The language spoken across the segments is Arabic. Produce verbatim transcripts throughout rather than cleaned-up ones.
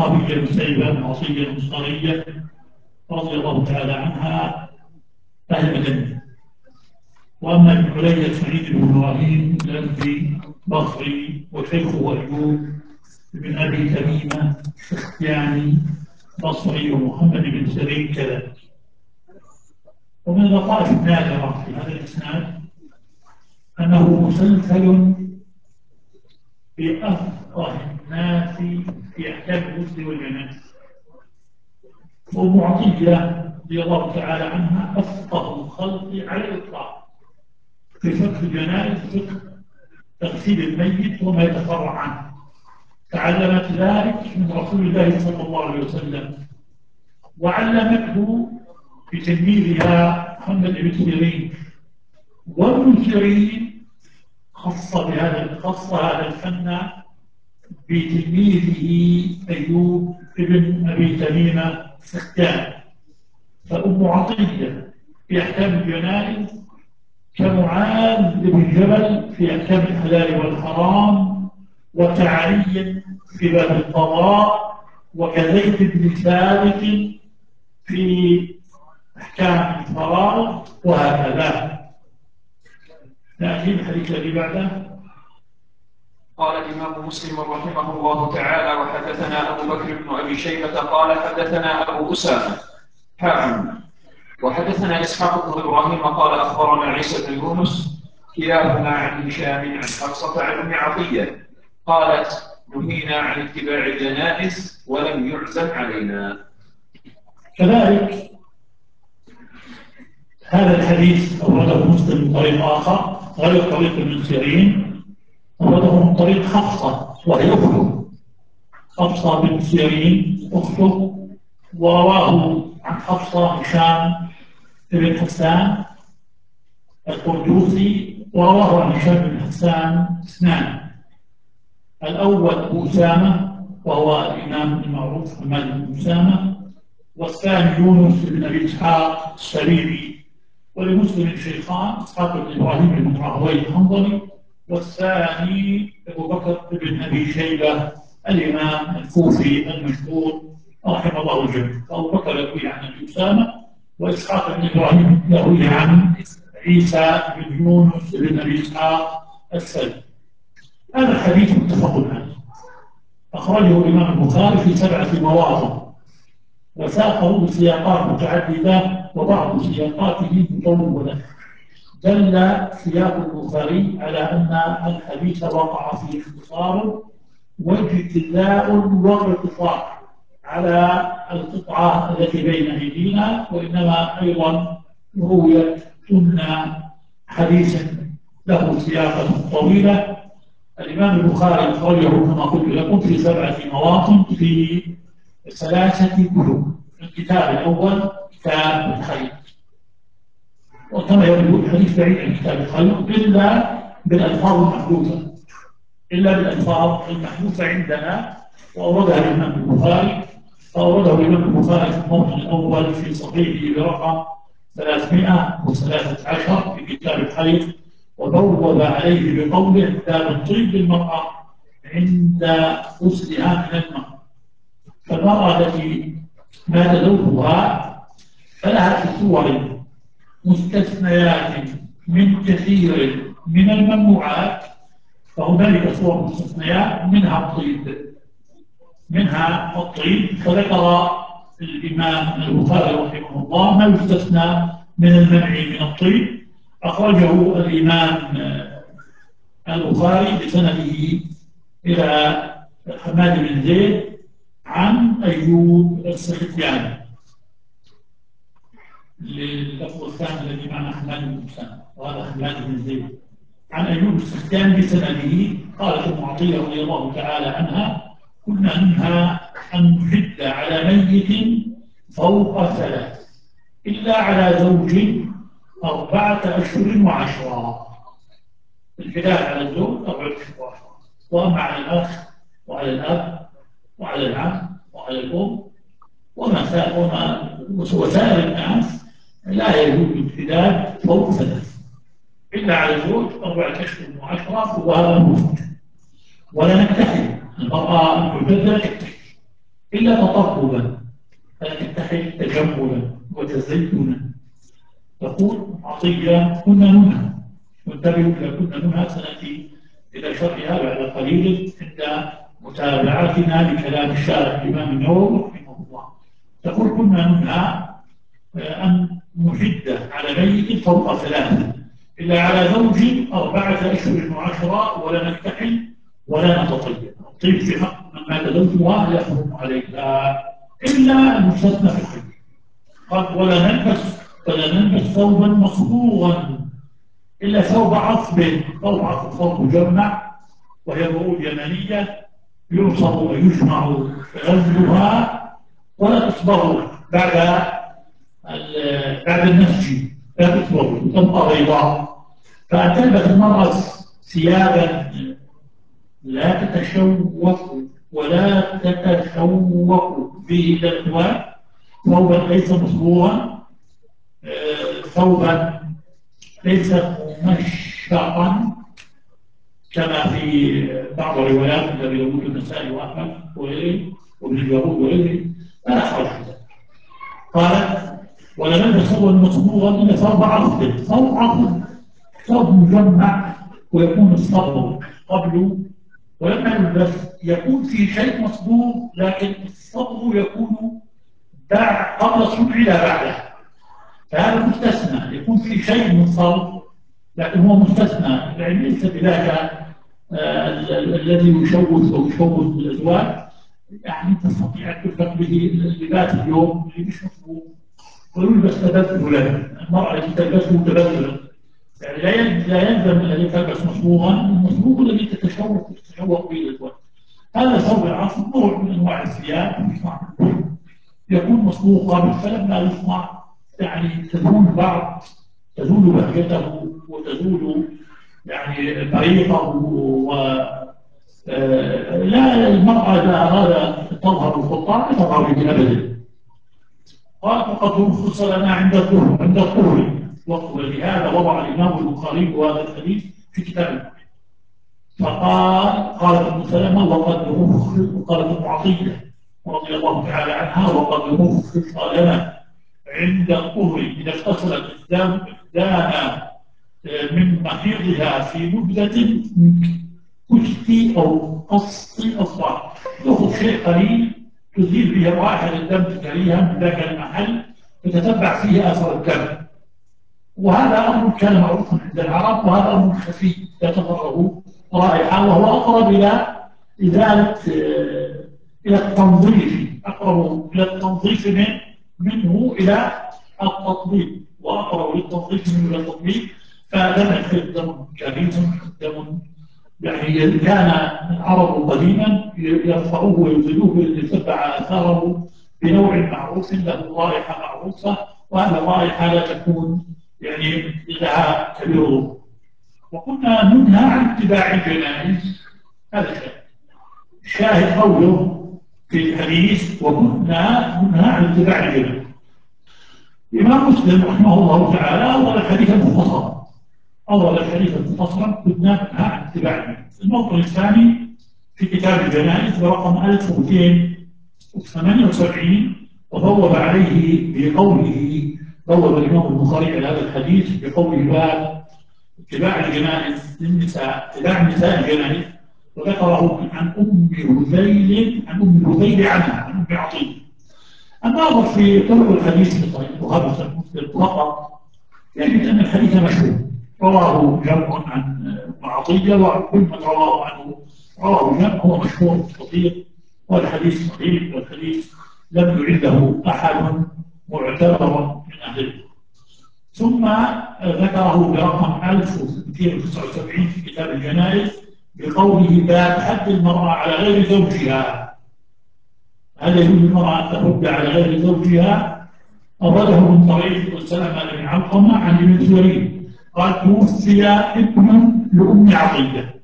الصحابية سيبة بن عطية الأنصارية رضي الله تعالى عنها أهل مدينة. وأما ابن علي سعيد بن إبراهيم الأنبي بصري وشيخه أيوب بن أبي تميمة السختياني بصري ومحمد بن سيرين كذلك. ومن اللطائف النادرة في هذا الإسناد أنه مسلسل بأفقه الناس في أحكام الغسل والجنائز. ومعطية رضي الله تعالى عنها أفقه الخلق على الإطلاق في فقه الجنائز، فقه تغسيل الميت وما يتفرع عنه. تعلمت ذلك من رسول الله صلى الله عليه وسلم، وعلمته بتلميذها محمد بن سيرين. وابن سيرين خص بهذا خص هذا الفن بتلميذه أيوب بن أبي تميمة السختياني. فأم عطية في أحكام الجنائز كمعاذ بن جبل في أحكام الحلال والحرام، وكعلي في باب القضاء، وكزيد بن ثابت في أحكام الفرائض، وهكذا. نأتي الحديث الذي بعده. قال الإمام مسلم رحمه الله تعالى: وحدثنا أبو بكر بن أبي شيبة قال حدثنا أبو أسامة حاء وحدثنا إسحاق بن إبراهيم قال أخبرنا عيسى بن يونس كلاهما عن هشام عن حفصة عن أم عطية قالت: نهينا عن اتباع الجنائز ولم يعزم علينا. كذلك هذا الحديث أورده مسلم من طريق آخر غير طريق ابن سيرين، أورده من طريق حفصة وهي أخته، حفصة بن سيرين أخته، ورواه عن حفصة هشام بن حسان القردوسي، ورواه عن هشام بن حسان اثنان: الأول أبو أسامة وهو الإمام المعروف حماد بن أسامة، والثاني يونس بن أبي إسحاق السبيعي. ولمسلم شيخان: إسحاق بن إبراهيم بن راهويه الحنظلي، والثاني أبو بكر بن أبي شيبة الإمام الكوفي المشهور رحمه الله الجميع. أبو بكر يروي عن أبي أسامة، وإسحاق بن إبراهيم يروي عن عيسى بن يونس بن أبي إسحاق السبيعي. هذا الحديث متفق عليه، أخرجه الإمام البخاري في سبعة مواضع، وساقه بسياقات متعددة وبعض سياقاته مطولة. دل سياق البخاري على أن الحديث وقع فيه اختصار واجتزاء واقتصار على القطعة التي بين أيدينا، وإنما أيضا رويت ضمن حديث له سياقة طويلة. الإمام البخاري أخرجه كما قلت لكم في سبعة مواطن في ثلاثة كتب. الكتاب الأول كتاب الخير، وكما يقول الحديث بعيد عن كتاب الخير إلا بالألفاظ المحذوفة، إلا بالألفاظ المحذوفة عندنا، وأوردها الإمام البخاري. فأورده الإمام البخاري في الموطن الأول في صحيحه برقم ثلاثمائة وثلاثة عشر في كتاب الخير، وبوب عليه بقوله: باب الطيب للمرأة عند غسلها من الماء. فالمرأة التي مات زوجها فلها في الصور مستثنيات من كثير من الممنوعات، فهنالك صور مستثنيات منها الطيب منها الطيب فذكر الإمام البخاري رحمه الله ما يستثنى من المنع من الطيب. أخرجه الإمام البخاري بسنده إلى حماد بن زيد عن أيوب السختياني، لللفظ الثاني الذي معنا حماد بن أسامة، وهذا حماد بن زيد عن أيوب السختياني بسنده. قالت أم عطية رضي الله تعالى عنها: كنا منها أن نحد على ميت فوق ثلاث إلا على زوج أربعة أشهر وعشرة. الحداد على الزوج أربعة أشهر وعشرة، وأما على الأخ وعلى الأب وعلى العم وعلى الأم وما وسائر الناس لا يجوز الحداد فوق ثلاث إلا على الزوج أربعة أشهر وعشرة، وهذا موجود. ولا نكتحل، المرأة المعتدة تكتحل إلا تطببا، فلا تتحد تجملا وتزينا. تقول عطية كنا ننهى، وانتبهوا إلى كنا ننهى، سنأتي إلى شرحها بعد قليل عند متابعتنا لكلام الشارع الإمام النووي رحمه الله. تقول كنا ننهى أن نحد على ميت فوق ثلاثة إلا على زوج أربعة أشهر وعشرة، ولا نكتحل ولا نتطيب. الطيب في حق من مات زوجها يحرم عليها إلا المستثنى في الحج. قال ولا نلبس ولا نلبس ثوبا مصبوغا إلا ثوب عصب. ثوب عصب ثوب مجمع، وهي الرؤوس اليمنية يعصب ويجمع غزلها ولا تصبغ بعد بعد النسج، لا تصبغ تبقى بيضاء. فأن تلبس المرأة ثيابا لا تتشوق ولا تتشوق به الألوان، ثوبا ليس مصبوغا، ثوبا ليس ممشقا كما في بعض الروايات عند ابي داود والنسائي واحمد وغيره وابن الجارود وغيره، فلا حرج في ذلك. قالت ولا نلبس ثوبا مصبوغا الا ثوب عقد. ثوب عقد ثوب مجمع ويكون الصبغ قبله، ولما يلبس يكون في شيء مصبوغ لكن الصبغ يكون بعد قبل الصبح لا بعده، فهذا مستثنى. يكون في شيء من الصبغ لكن هو مستثنى، يعني ليس بذاك آه الذي يشوش او يشوش الازواج. يعني تستطيع ان تلفق به لباس اليوم اللي مش مصبوغ ويلبس تبذلا. المراه التي تلبسه تبذلا يعني لا لا يلزم الذي تلبس مصبوغا، المصبوغ الذي تتشوق تتشوق به الازواج. هذا ثوب العصر نوع من انواع الثياب يصنع يكون مصبوغ قبل، فلما يصنع يعني تزول بعض تزول بهجته وتزول يعني طريقه. و آه لا المرأة إذا أراد تظهر الخطة لا تظهر به أبدا. قال وقد رخص لنا عند الظهر عند الظهر، ولهذا وضع الإمام البخاري هذا الحديث في كتابه. فقال قال ابن سلمة وقد رخص، وقال ابن عطية رضي الله تعالى عنها وقد رخص لنا عند الطهر إذا اغتسلت إحدانا من محيضها في مدة كشت أو قص أصبع، تأخذ شيء قليل تزيل به رائحة الدم تكريها من ذاك المحل وتتبع فيه أثر الدم. وهذا أمر كان معروفا عند العرب، وهذا أمر خفي لا تضره رائحة، وهو أقرب إلى إزالة إلى التنظيف، أقرب إلى التنظيف من منه إلى التطبيق، وأقرب للتنظيف منه إلى التطبيق. فلم يكن دم كريم دم يعني كان العرب قديما يرفعوه ويزيلوه ليتبع اثاره بنوع معروف له رائحه معروفه، وهذه الرائحه لا تكون يعني لها كبير ضر. وكنا ننهى عن اتباع الجنائز، هذا الشيء الشاهد قوله في الحديث وكنا ننهى عن اتباع الجنائز. الإمام مسلم رحمه الله تعالى أول الحديث المختصر أول الحديث المختصر كنا ننهى عن اتباع الجنائز. الموضوع الثاني في كتاب الجنائز برقم ألف ومئتين وثمانية وسبعين، وبوب عليه بقوله بوب الإمام البخاري على هذا الحديث بقوله باب اتباع الجنائز للنساء، اتباع النساء الجنائز، وذكره عن أم هذيل عن أم هذيل عنها عن أم عطية. الناظر في طرق الحديث في صحيح البخاري وصحيح مسلم فقط يجد أن الحديث مشهور، رواه جمع عن ابن عطية، وكل من رواه عنه رواه جمع، هو مشهور خطير، والحديث صحيح، والحديث لم يعده أحد معتبر من أهل العلم. ثم ذكره برقم ألف ومئتين وتسعة وسبعين في كتاب الجنائز بقوله باب حد المرأة على غير زوجها. هل يجوز المرأة أن تحد على غير زوجها؟ أورده من طريق سلمة بن علقمة عن ابن سوري قال توفي ابن لأم عطية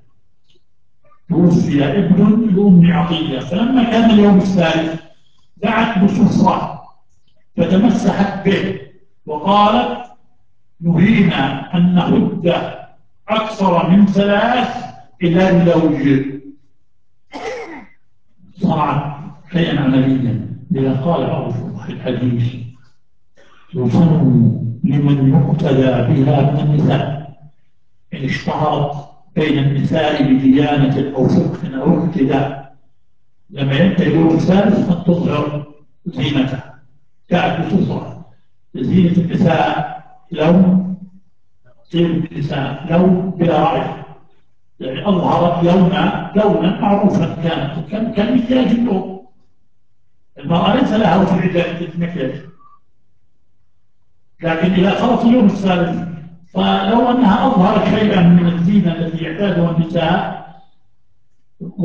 توفي ابن لأم عطية فلما كان اليوم الثالث دعت بصفرة فتمسحت به وقالت نهينا أن نحد أكثر من ثلاث إلى الزوج. صنعت شيئا عمليا، لذا قال بعض فقهاء الحديث يسن لمن يقتدى بها من النساء إن اشتهرت بين النساء بديانة أو فقه أو اقتداء لما ينتهي يوم الثالث أن تظهر زينتها. كانت بتصرة زينة النساء لون، زينة النساء لون بلا رائحة، يعني أظهرت لونا لونا معروفا كانت كمكياج اللون. المرأة ليس لها وفي العدة المكياج، لكن إذا خلص اليوم الثالث فلو أنها أظهرت شيئا من الزينة التي يعتادها النساء و...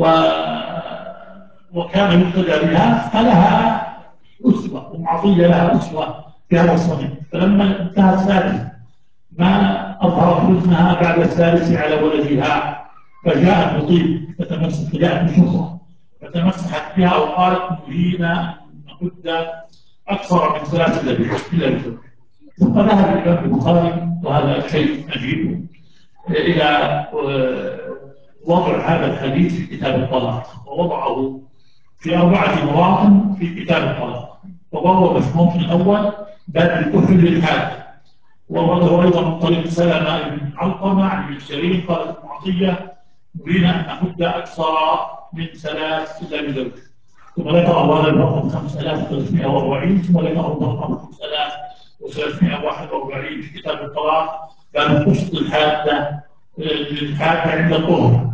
وكان يقتدى بها فلها أسوة ومعطية لها أسوة في هذا الصنيع. فلما انتهى الثالث ما أظهرت حزنها بعد الثالث على ولدها فجاءت بطيب فتمسك، جاءت بشهرة فتمسحت بها وقالت نرينا نمد أكثر من ثلاث إلا بزوج. ثم ذهب الإمام البخاري وهذا شيء عجيب إلى وضع هذا الحديث في كتاب الطلاق، ووضعه في أربعة مواطن في كتاب الطلاق. وهو مفهوم في الأول باب الكفر للحاج، وورده أيضا من طريق سلمة بن علقمة عن ابن سيرين قالت معطية نرينا أن نمد أكثر من ثلاث إلا بزوج. ثم ذكر هذا الرقم خمسة آلاف وثلاثمائة وأربعين، ثم ذكر الرقم خمسة آلاف وثلاثمائة وواحد وأربعين في كتاب الطلاق باب القسط الحادة للحادة عند الطهر.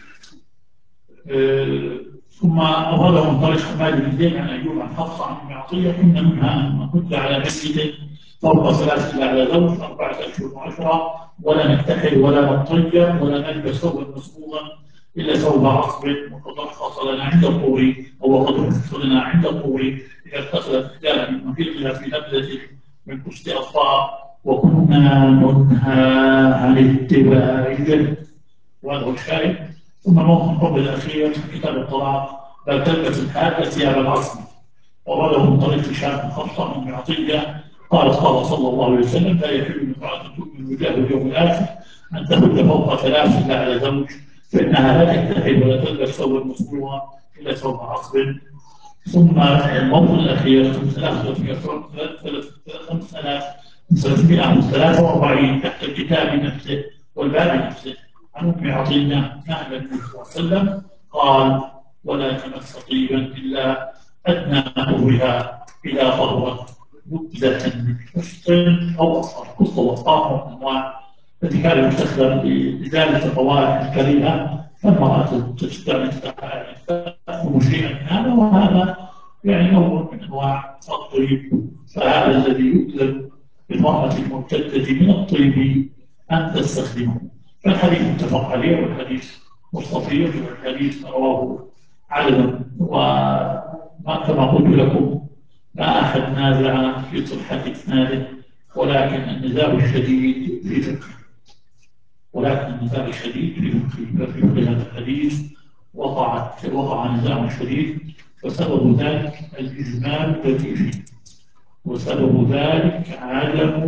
ثم أورده من طريق حماد بن زيد عن أيوب عن حفصة عن أم عطية كنا منها أن نكد على مسجد فوق ثلاث إلا على زوج أربعة أشهر وعشرة ولا نكتحل ولا نطير ولا نلبس ثوبا مسبوغا إلا ثوب عصب، وقد رخص لنا عند الطهر أو قد رخص لنا عند الطهر إذا اغتسلت إحدانا من مفيقها في نبذة من كشت أطفال، وكنا ننهى عن اتباعه. وهذا هو الشاهد. ثم الموضوع القول الأخير في كتاب الطلاق لا تلبس الحاجة ثياب الأصل، وورده من طريق هشام بن حفصة بن عطية قالت قال صلى الله عليه وسلم لا يحل لامرأة تؤمن بالله واليوم الآخر أن تهد فوق ثلاث إلا على زوج، فإنها لا تكتحل ولا تلبس ثوبا مسبوغا إلا ثوب عصب. ثم الموضوع الأخير خمسة آلاف وثلاثمائة وثلاثة وأربعين تحت الكتاب نفسه والباب نفسه عن أم عطية عن النبي صلى الله عليه وسلم قال ولا تمس طيبا إلا أدنى طهرها إذا طهرت مدة من قسط أو أصغر. قسط والطاهر أنواع التي كان يستخدم لإزالة الروائح الكريهة، فالمرأة تستعمل تأخذ شيئا من هذا، وهذا يعني نوع من أنواع الطيب. فهذا الذي يؤذن بالمرأة المرتدة من الطيب أن تستخدمه. فالحديث متفق عليه والحديث مستفيض والحديث رواه عدد، وما كما قلت لكم ما أحد نازع في صحة إسناده، ولكن النزاع الشديد في فقه ولكن النزاع الشديد في فقه هذا الحديث وقعت وقع نزاع شديد، وسبب ذلك الإجمال الذي فيه، وسبب ذلك عدم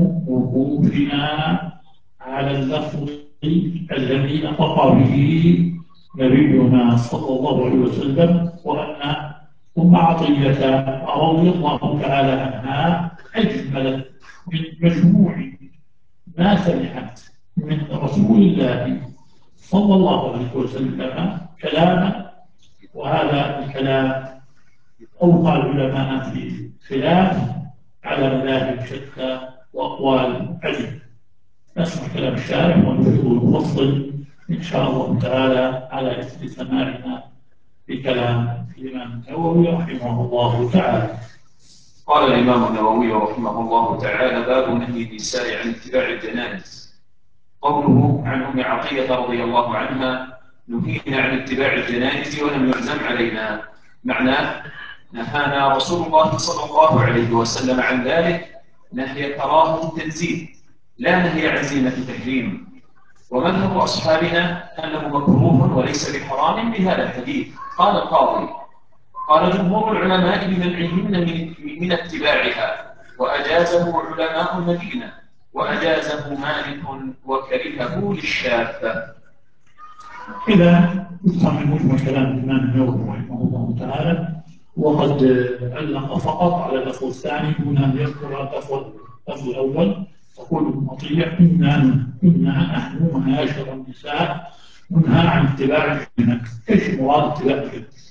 وقوفنا على اللفظ الذي نطق به نبينا صلى الله عليه وسلم، وأن أم عطية رضي الله تعالى عنها أجملت من مجموع ما سمعت من رسول الله صلى الله عليه وسلم كلاما، وهذا الكلام أوقع العلماء في خلاف على مذاهب شتى وأقوال عديدة. نسمع كلام الشارع ونفيد المفصل إن شاء الله تعالى على إثر سماعنا بكلام الإمام النووي رحمه الله تعالى. قال الإمام النووي رحمه الله تعالى باب نهي النساء عن اتباع الجنائز. قوله عن أم عطية رضي الله عنها نهينا عن اتباع الجنائز ولم يعزم علينا، معناه نهانا رسول الله صلى الله عليه وسلم عن ذلك نهي كراهة تنزيل لا نهي عزيمة تحريم. ومذهب أصحابنا أنه مكروه وليس بحرام بهذا الحديث. قال القاضي قال جمهور العلماء بمنعهن من, من اتباعها، وأجازه علماء المدينة، وأجازه مالك وكرهه للشاذ. إذا يفهم من مجمل كلام الإمام النووي رحمه الله تعالى وقد علق فقط على اللفظ الثاني دون أن يذكر اللفظ الأول. يقول المطيع: كنا كنا نحن معاشر النساء ننهى عن اتباع الجنائز. ايش مراد اتباع الجنائز؟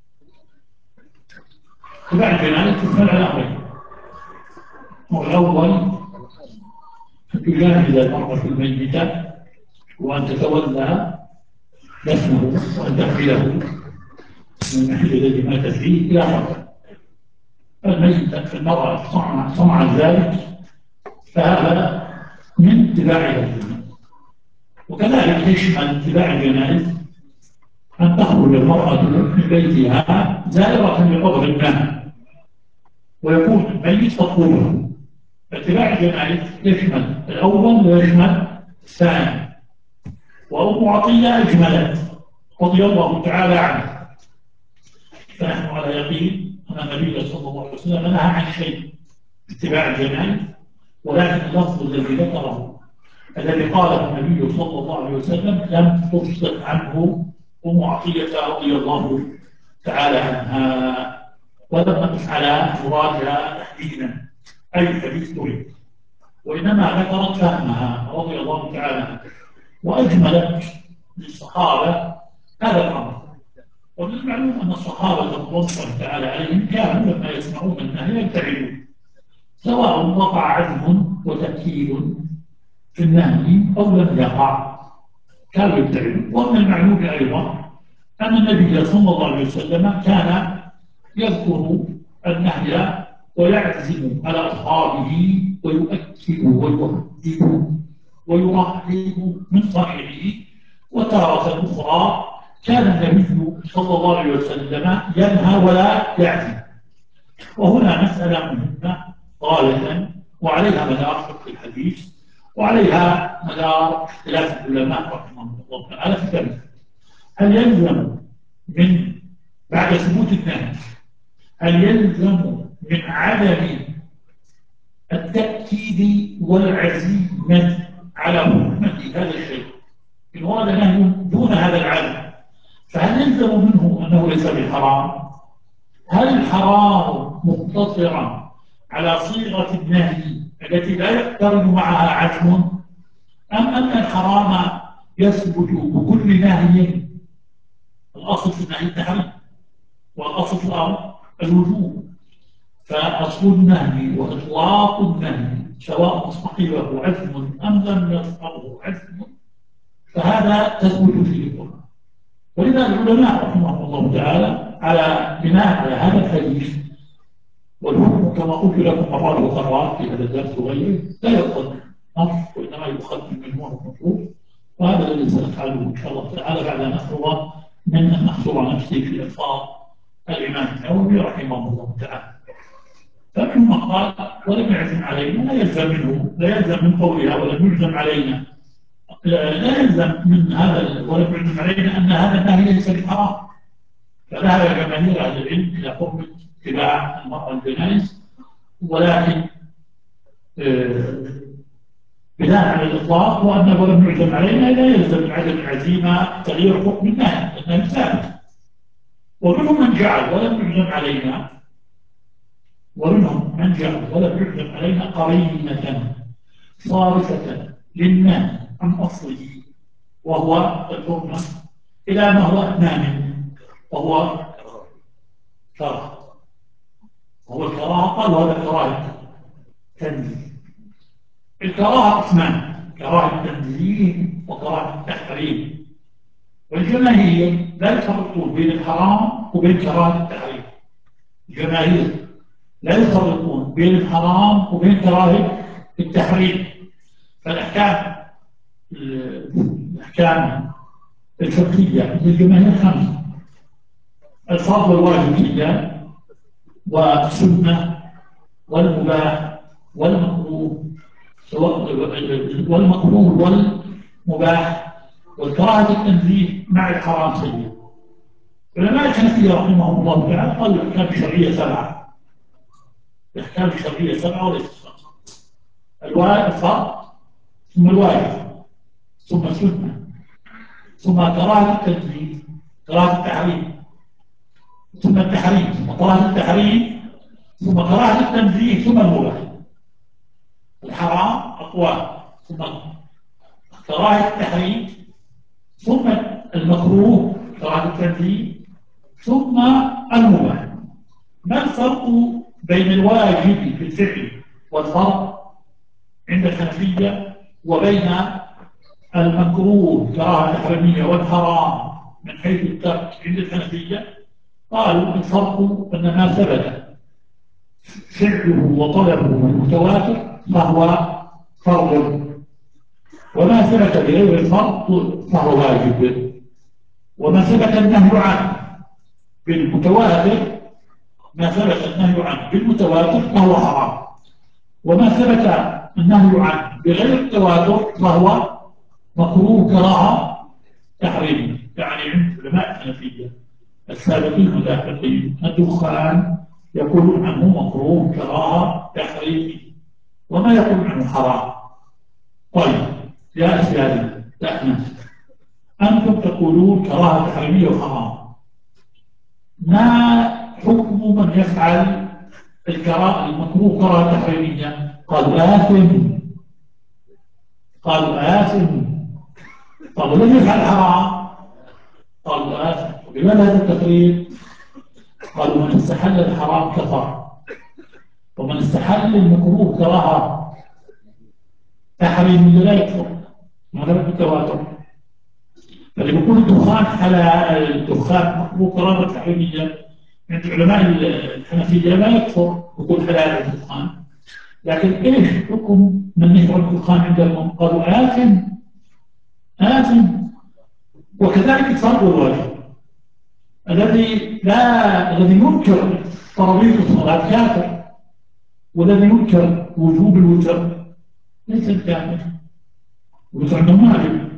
اتباع الجنائز تشمل على امرين. الأول أن تجاهد المرأة الميتة وأن تتولى دفنه وأن تحمله من المحل الذي مات فيه إلى قبره. الميت المرأة صنع صنع ذلك فهذا من اتباع الجنائز. وكذلك يشمل اتباع الجنائز أن تخرج المرأة من بيتها زائرة لقبر الماء ويكون الميت مطلوبا. اتباع الجنائز يشمل الأول ويشمل الثاني. وأم عطية أجملت رضي الله تعالى عنه. فنحن على يقين أن النبي صلى الله عليه وسلم نهى عن شيء اتباع الجنائز، ولكن اللفظ الذي ذكره الذي قاله النبي صلى الله عليه وسلم لم تفصح عنه أم عطية رضي الله تعالى عنها، ولم نقف على مرادها تحديدا أي حديث تريد، وإنما ذكرت فهمها رضي الله تعالى عنها وأجملت للصحابة هذا الأمر. ومن المعلوم أن الصحابة رضي الله تعالى عليهم كانوا لما يسمعون النهي يبتعدون، سواء وقع عزم وتأكيد في النهي أو لم يقع كانوا يبتعدون. ومن المعلوم أيضا أن النبي صلى الله عليه وسلم كان يذكر النهي ويعزم على أصحابه ويؤكد ويهدد ويرحب من صنيعه. وتارة أخرى كان النبي صلى الله عليه وسلم ينهى ولا يعزم. وهنا مسألة مهمة غاية وعليها مدار فقه الحديث وعليها مدار اختلاف العلماء رحمهم الله تعالى في ذلك. هل يلزم من بعد ثبوت النهي هل يلزم من عدم التأكيد والعزيمة على حرمة هذا الشيء إن ورد نهي دون هذا العدم، فهل يلزم منه أنه ليس بالحرام؟ هل الحرام مقتصرا على صيغة النهي التي لا يقترن معها عزم، أم أن الحرام يثبت بكل نهي؟ الأصل في النهي التحريم والأصل في الأمر الوجوب، فأصل النهي وإطلاق النهي سواء صحبه عزم أم لم يصحبه عزم فهذا تثبت فيه القرآن. ولذا العلماء رحمهم الله تعالى على بناء على هذا الحديث والحكم كما قلت لكم مرات ومرات في هذا الدرس وغيره لا يقتضي نص وإنما يؤخذ من مجموع النصوص، وهذا الذي سنفعله إن شاء الله تعالى بعد أن أخرج من أن أحصر نفسي في ألفاظ الإمام النووي رحمه الله تعالى. فمنهم قال ولم يعزم علينا لا يلزم منه لا يلزم من قولها ولم يلزم علينا لا يلزم من هذا ولم يلزم علينا أن هذا النهي ليس بحرام. فذهب جماهير أهل العلم إلى حكم اتباع المرأة الجنائز، ولكن بناء على الإطلاق وأنه ولم يعزم علينا لا يلزم من عدم العزيمة تغيير حكم النهي لأنه ثابت. ومنهم من جعل ولم يعزم علينا ومنهم من جعل ولم يعزم علينا قرينة صارفة للنهي عن أصله وهو الحرمة إلى ما هو أدنى منه وهو كراهة. وهو الكراهة قال وهذا كراهة تنزيه. الكراهة قسمان: كراهة تنزيه وكراهة التحريم. والجماهير لا يفرقون بين الحرام وبين كراهة التحريم. الجماهير لا يفرقون بين الحرام وبين كراهة التحريم. فالأحكام الأحكام الفقهية للجماهير خمسة: الفرض والواجبية والسنة والمباح والمكروه والمكروه والمباح والكراهة التنزيه مع الحرام سيء. علماء الحنفية رحمهم الله تعالى قالوا الأحكام الشرعية سبعة. الأحكام الشرعية سبعة وليست خمسة: الفرض ثم الواجب ثم السنة ثم كراهة التنزيه كراهة التحريم ثم التحريم، ثم كراهة التحريم، ثم كراهة التنزيه، ثم المباح. الحرام أقوال، ثم كراهة التحريم، ثم المكروه كراهة التنزيه، ثم المباح. ما الفرق بين الواجب في الفعل والفرض عند الحنفية وبين المكروه كراهة تحريمية والحرام من حيث الترك عند الحنفية؟ قالوا الفرق أن ما ثبت فعله وطلبه المتواتر فهو فرض، وما ثبت بغير الفرض فهو واجب، وما ثبت النهي عنه بالمتواتر ما ثبت النهي عنه بالمتواتر فهو حرام، وما ثبت النهي عنه بغير التواتر فهو مكروه كراهة تحريمي. يعني عند علماء الحنفية السابقين واللاحقين الدخان يقولون عنه مكروه كراهة تحريمي، وما يقول عنه حرام. طيب يا أسيادي يا أنس، أنتم تقولون كراهة تحريمية وحرام، ما حكم من يفعل الكراهة المكروه كراهة تحريمية؟ قالوا آثم، قالوا آثم. طب ولم يفعل حرام؟ قالوا آثم. بماذا هذا التفريق؟ قالوا من استحل الحرام كفر، ومن استحل المكروه كراهة تحريمية لا يكفر، هذا بالتواتر. فاللي بيقول الدخان حلال، الدخان مكروه كراهة تحريمية عند علماء الحنفية لا يكفر، يقول حلال الدخان. لكن ايش حكم من يشرب الدخان عندهم؟ قالوا آثم، آثم. وكذلك الفرض والواجب، الذي لا الذي ينكر فرضية الصلاة كافر، والذي ينكر وجوب الوتر ليس الكافر. الوتر عندهم واجب،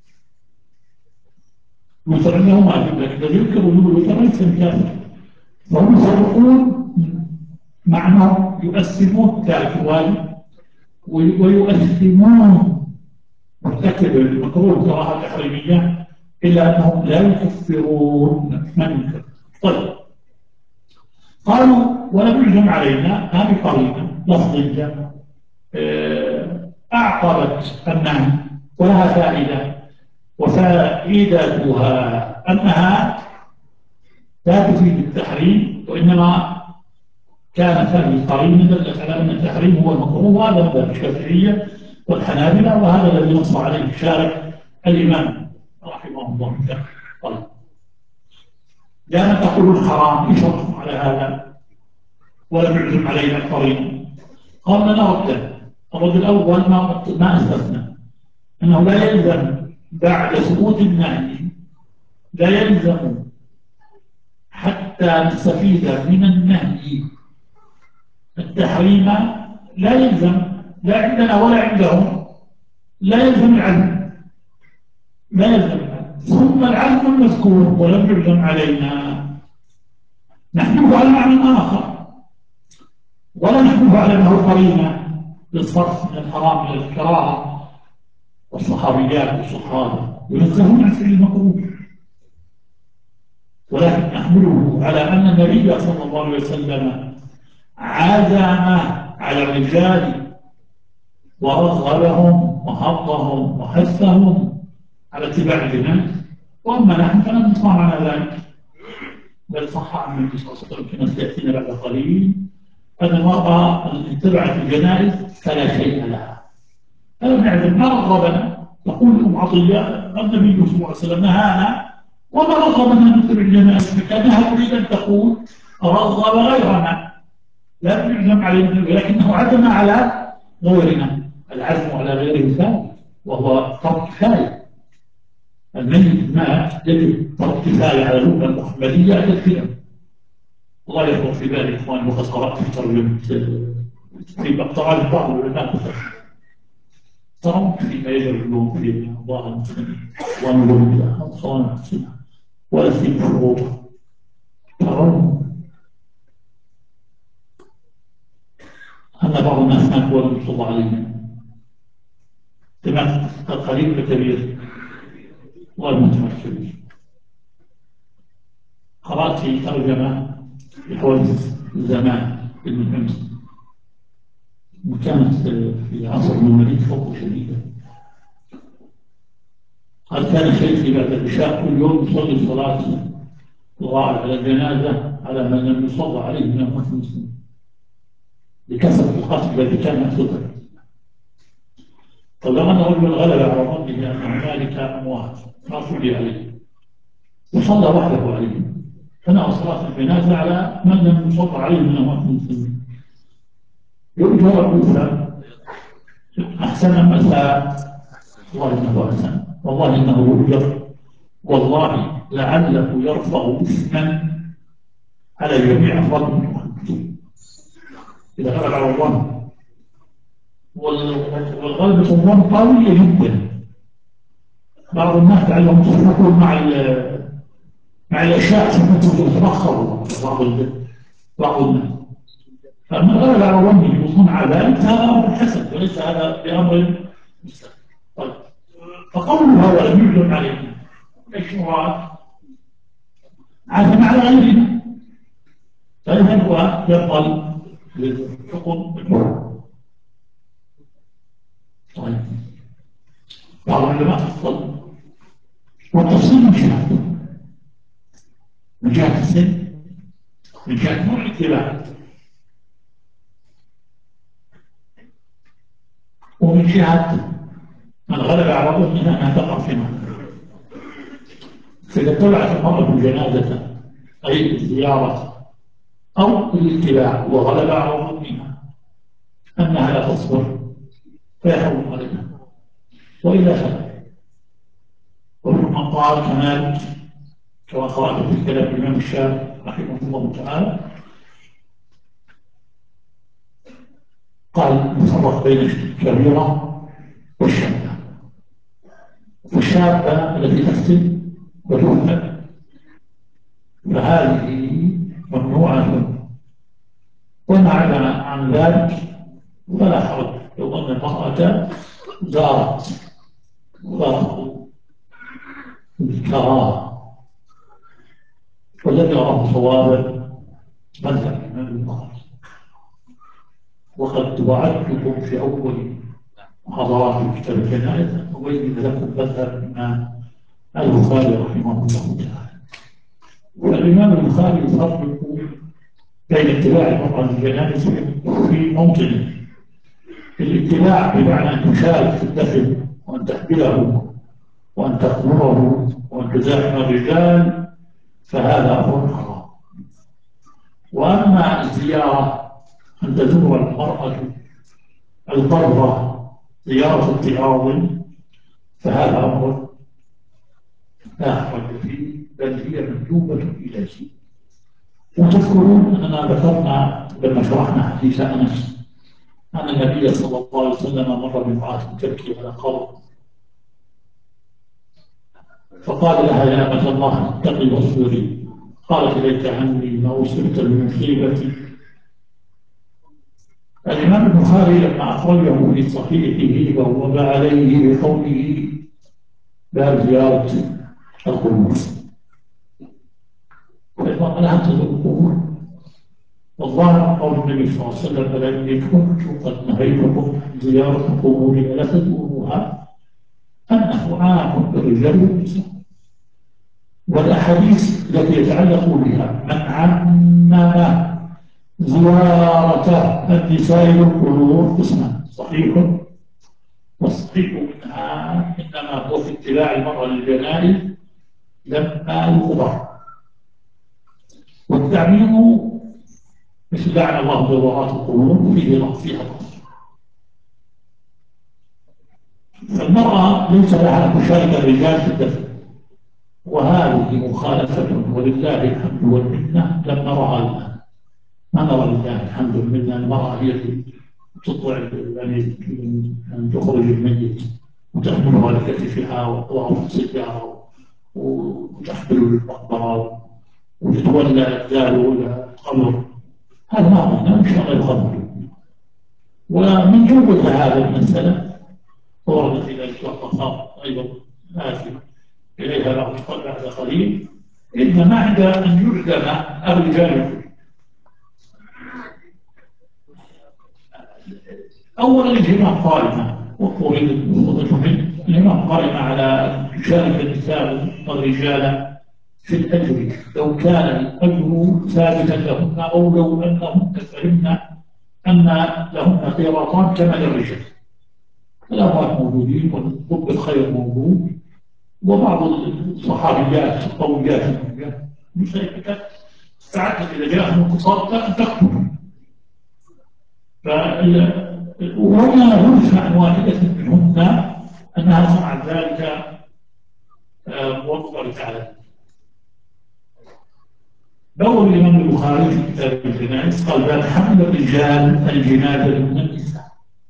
الوتر عندهم واجب، لكن الذي ينكر وجوب الوتر ليس الكافر. فهم يفرقون مع أنهم يؤثمون تارك الواجب ويؤثمون مرتكب المكروه كراهة تحريمية، إلا أنهم لا يكفرون من ينكر. طيب قالوا ولم يعزم علينا، هذه قرينة لفظية أعقبت النهي ولها فائدة، وفائدتها أنها لا تفيد التحريم، وإنما كانت هذه القرينة دلت على أن التحريم هو المكروه، وهذا مذهب الشافعية والحنابلة، وهذا الذي نص عليه الشارع الإمام رحمه الله تعالى. طيب لأن تقولون حرام، ايش ردكم على هذا؟ ولم يعزم علينا القرين. قال لنا ردا، الرد الأول ما ما أسلفنا أنه لا يلزم بعد ثبوت النهي، لا يلزم حتى نستفيد من النهي التحريم، لا يلزم لا عندنا ولا عندهم، لا يلزم العزم، لا يلزم العزم. ثم العزم المذكور ولم يعزم علينا نحمله على معنى آخر، ولا نحمله على أنه قرينة للصرف من الحرام إلى الكراهة، والصحابيات والصحابة ينزهون عن فعل المكروه، ولكن نحمله على أن النبي صلى الله عليه وسلم عزم على الرجال ورغبهم وحضهم وحثهم على اتباع الجنائز، وأما نحن فلم نسمع عن ذلك، بل صح عن النبي صلى الله عليه وسلم كما سيأتينا بعد قليل أن المرأة التي اتبعت الجنائز فلا شيء لها. فلم نعلم ما رغبنا، تقول أم عطية النبي صلى الله عليه وسلم نهانا وما رغبنا أن نتبع الجنائز، فكانها تريد أن تقول رغب غيرنا، لا يعزم علينا، ولكنه عزم على غيرنا. العزم على غيره ثابت، وهو فرض كفاية. الميت مات يجب فرض كفاية على الأمة المحمدية تكفيها. الله يرضى في ذلك إخواني، وقد قرأت في ترجمة في مقطوعات بعض العلماء ترون فيما يجري اليوم في الله المسلمين ونقول لها صونا نفسنا ولا في شروطه، ترون أن بعض الناس ما هو صلى الله عليه سمعت الخليفة كبير والمتمثل خلاص قرأت في ترجمة لحوادث الزمان ابن حمص، وكانت في عصر المماليك فوق شديدة. قد كان شيخي بعد العشاء كل يوم يصلي صلاة الغائب على الجنازة على من لم يصلى عليه من أمة المسلمين لكثرة القتل الذي كان يقتل. فلما أن رجل غلب على ظنه أن هنالك أموات ما صلي عليه وصلى وحده عليه، فنوى صلاة الجنازة على من لم يصلى عليه من أمة المسلمين. يؤجر الأنثى أحسن أم أساء؟ والله إنه أحسن، والله إنه يؤجر، والله لعله يرفع اسما على جميع أفراد المسلمين إذا غلب على الظن. والغلبة الظن قوية جدا. بعض الناس لعلهم يتفقون مع مع الأشياء تتبخر بعض بعض الناس، فمن غلب على ظنه وصنع ذلك هذا أمر حسن وليس هذا بأمر مستقيم. طيب، فقوله ولم يجب عليه ايش مراد؟ عزم على غيرنا، فهل هو يفضل للحكم بالحكم؟ طيب، بعض العلماء تفضل والتفصيل من جهة من جهة السن، من جهة نوع الاتباع، ومن جهة من غلب على ظنها انها تقع في معنى. فاذا اتبعت المرأة الجنازة اي الزيارة او الاتباع وغلب على ظنها انها لا تصبر فيحرم عليها والى اخره. ومن قال كمالك كما قرأت في كلام الإمام الشافعي رحمه الله تعالى قال نفرق بين الكبيرة والشابة. الشابة التي تفتن وتفتن فهذه ممنوعة، وما عدا عن ذلك فلا حرج لو أن المرأة زارت وافقوا بالكراهة. والذي أراه صوابا مذهب الإمام البخاري، وقد وعدتكم في أول محاضرات في كتاب الجنائز أن أبين لكم مذهب الإمام البخاري رحمه الله تعالى. والإمام البخاري يفرق بين اتباع المرأة للجنائز في موطن الاتباع بمعنى أن تشارك في الدفن وأن تحمله وأن تخبره وأن تزاحم الرجال، فهذا أمر حرام. وأما الزيارة أن تزور المرأة القبر زيارة اتعاظ فهذا أمر لا حرج فيه، بل هي مندوبة إلى شيء. وتذكرون أننا ذكرنا لما شرحنا حديث أنس أن النبي صلى الله عليه وسلم مر بامرأة تبكي على قبر فقال لها يا أمة الله اتقي واصبري، قالت إليك عني ما أصبت بمصيبتي. الإمام البخاري لما أخرجه في صحيحه بوب عليه بقوله باب زيارة القبور، فالمرأة لها تزور القبور. والظاهر قول النبي صلى الله عليه وسلم فلئن كنت قد نهيتكم عن زيارة القبور فلا تزوروها أنه عام بالرجال والنساء. والأحاديث التي يتعلق بها من عمم زيارة النساء للقبور قسمان صحيح، والصحيح منها إنما هو في اتباع المرأة للجنائز لما يقبر، والتعميم مثل لعن الله زوارات القبور فيه فيها نص. فالمرأة ليس لها أن تشارك الرجال في الدفن، وهذه مخالفة ولله الحمد والمنة لم نرها الآن. ما نرى لله الحمد والمنة المرأة هي التي تطلع يعني أن تخرج الميت وتحمله على كتفها وتضعه في السجارة وتحمله للمقبرة وتتولى إبداله إلى القبر. هذا ما قلنا إن شاء الله يقبل. ومن جملة هذا المسألة وردت إلى الشرطة أيضا آتي إليها بعد بعد قليل إذا ما عند أن يعدم الرجال. أولا الإمام قائمة وأريد الإمام قائمة على مشاركة النساء والرجال في الأجر لو كان الأجر ثابتا لهن أو لو أنهن فهمن أن لهن قيراطان كما للرجال. الأموات موجودين والحب الخير موجود وبعض الصحابيات القويات مشاركة ساعتها إذا جاءهم انتصار أن تكتب. وهنا عرف عن واحدة منهن أنها فعلت ذلك موفرة على دور الإمام البخاري في كتاب الجنائز قال باب حمل الرجال الجنازة من النساء.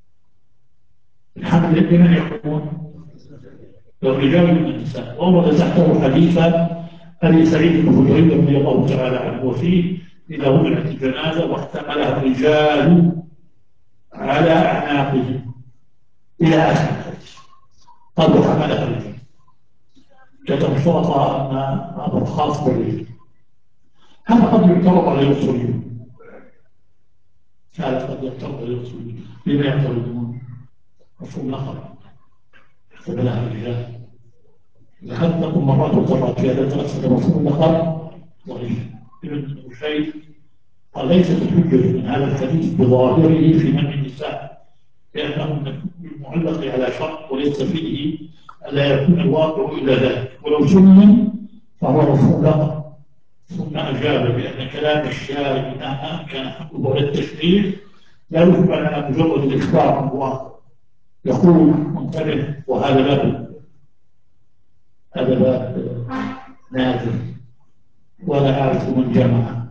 الحمل لمن يكون؟ للرجال من النساء. وورد تحته حديث أبي سعيد الخدري رضي الله تعالى عنه وفيه إذا وضعت الجنازة واحتملها الرجال على أعناقهم إلى آخر الحديث قال وحملها الرجال. كتب شرطة أن هذا خاص بالرجال. هذا قد يعترض على الأصوليون. هذا قد يعترض على الأصوليون. لما يعترضون؟ مفهوم آخر احتملها الرجال. ذهبت لكم مرات وكرات في هذا الدرس مفهوم آخر ضعيف. ابن بشير قال ليست الحجة من هذا الحديث بظاهره في منع النساء لأنه المعلق على شرط وليس فيه ألا يكون الواقع إلا ذلك ولو سلم فهو مفهوم آخر. ثم أجاب بأن كلام الشارع مهما كان حقه على التشريع لا يجب على مجرد الإخبار عن الواقع. يقول منتبه وهذا باب هذا باب نادر ولا أعرف من جمع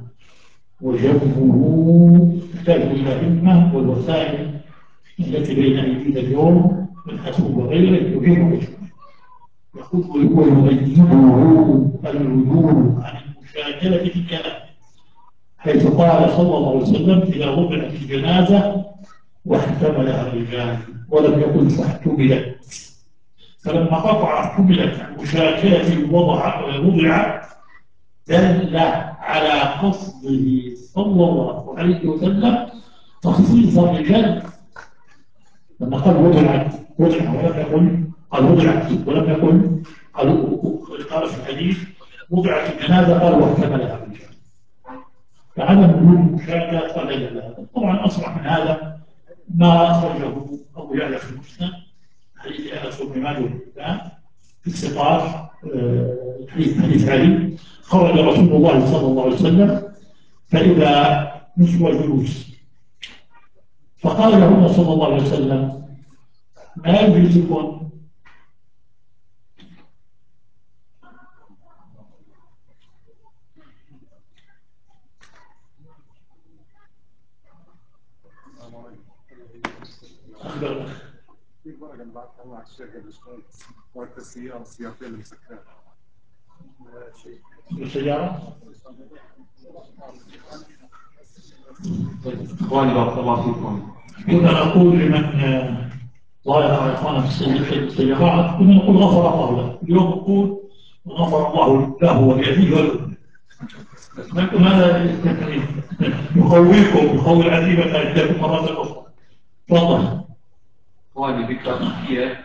وجمعه يحتاج إلى همة والوسائل التي بين أيدينا اليوم من حسب وغيره يجيب يقول ويميزه الوجوب عن المشاكلة في الكلام حيث قال صلى الله عليه وسلم إذا وضعت الجنازة واحتملها الرجال ولم يقل فاحتملت. فلما قطع احتملت عن مشاكلة وضع وضع دل على قصده صلى الله عليه وسلم تخصيص الرجال. لما قال وضعت وضع ولم يقل قال وضعت ولم يقل قال في الحديث وضعت الجنازة قال واحتملها الرجال. فعدم وجود المشاكلة قال لا. طبعا أصرح من هذا ما أخرجه أبو يعلى في المسند حديث أنس بن مالك في السقاط حديث حديث علي خرج رسول الله صلى الله عليه وسلم فإذا نسوى جلوس فقال لهن صلى الله عليه وسلم ما يجلسكم؟ أخبرنا في ورقة بعثها مع الشيخ الأستاذ ورقة السيارة السيارتين المسكرة. بالسيارة؟ إخواني بارك الله فيكم. كنا نقول لمن ضايع إخوانا في السيارات كنا نقول غفر الله له. اليوم نقول غفر الله له ولأبيه ولده. لكن هذا يخوفكم يخوف عزيمة أجدادكم مرة أخرى. تفضل. إخواني بكر كيا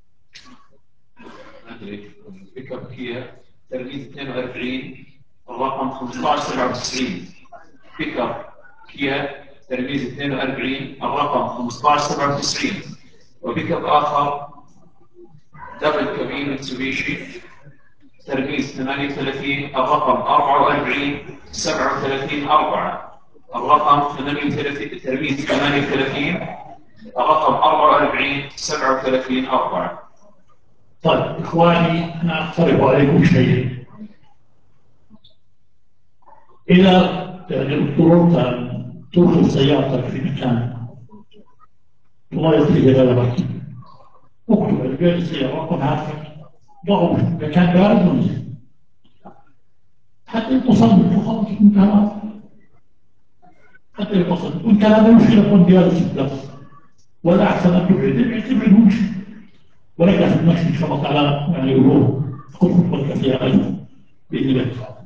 أدري بكر كيا ترميز اثنين وأربعين الرقم خمسة عشر سبعة وتسعين. بكر كيا ترميز اثنين وأربعين الرقم خمسة عشر سبعة وتسعين. وبكر آخر دبل كابين متسوبيشي ترميز ثمانية وثلاثين الرقم أربعة وأربعين سبعة وثلاثين أربعة. الرقم ثمانية وثلاثين ترميز ثمانية وثلاثين الرقم أربعة وأربعين سبعة وثلاثين أربعة. طيب إخواني أنا أقترح عليكم شيء. إذا يعني اضطررت أن تدخل سيارتك في مكان الله يطفي غلبك اكتب البيت السيارة رقم هاتفك ضعه في مكان بارد ونزل حتى يتصل وخلاص انتهى. حتى يتصل وانت هذا مشكلة قد ديالك ولا أحسن أن تبعد تبعد ومشي ولك في المشي إن شاء الله تعالى يعني يقولون خذ خطبك فيها أيضا بإذن الله تعالى.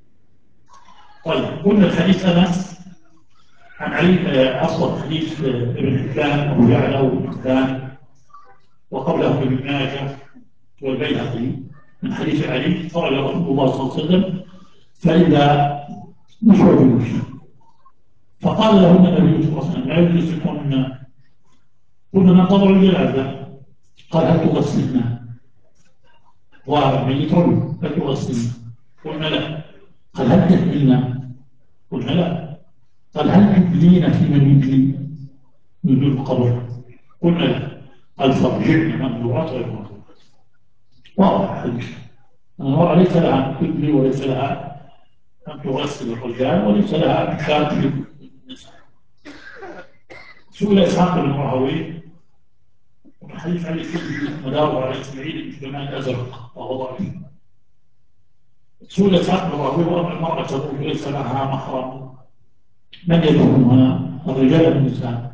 طيب قلنا الحديث أنس عن علي أصل حديث ابن حبان أبو يعلى وابن حبان وقبله ابن ماجه والبيهقي من حديث علي قال رسول الله صلى الله عليه وسلم: فإذا نشر بمسلم فقال لهن النبي صلى الله عليه وسلم: لا يجلسكن. قلنا ننتظر الجنازة. قال: هل تغسلنا؟ وميت هل تغسلنا؟ قلنا لا. قال: هل تحملنا؟ قلنا لا. قال: هل تبلين في من يبلي نزول القبر؟ قلنا لا. قال: فارجعنا ممنوعات غير ممنوعات. واضح الحديث. المرأة ليس لها أن تبلي وليس لها أن تغسل الرجال وليس لها أن تشارك النساء. سئل إسحاق بن راهويه وحديث علي كله مداره على إسماعيل بن سليمان الأزرق وهو ضعيف. سئل إسحاق بن راهويه: وأما المرأة تموت ليس لها محرم، من يدعونها؟ الرجال أم النساء؟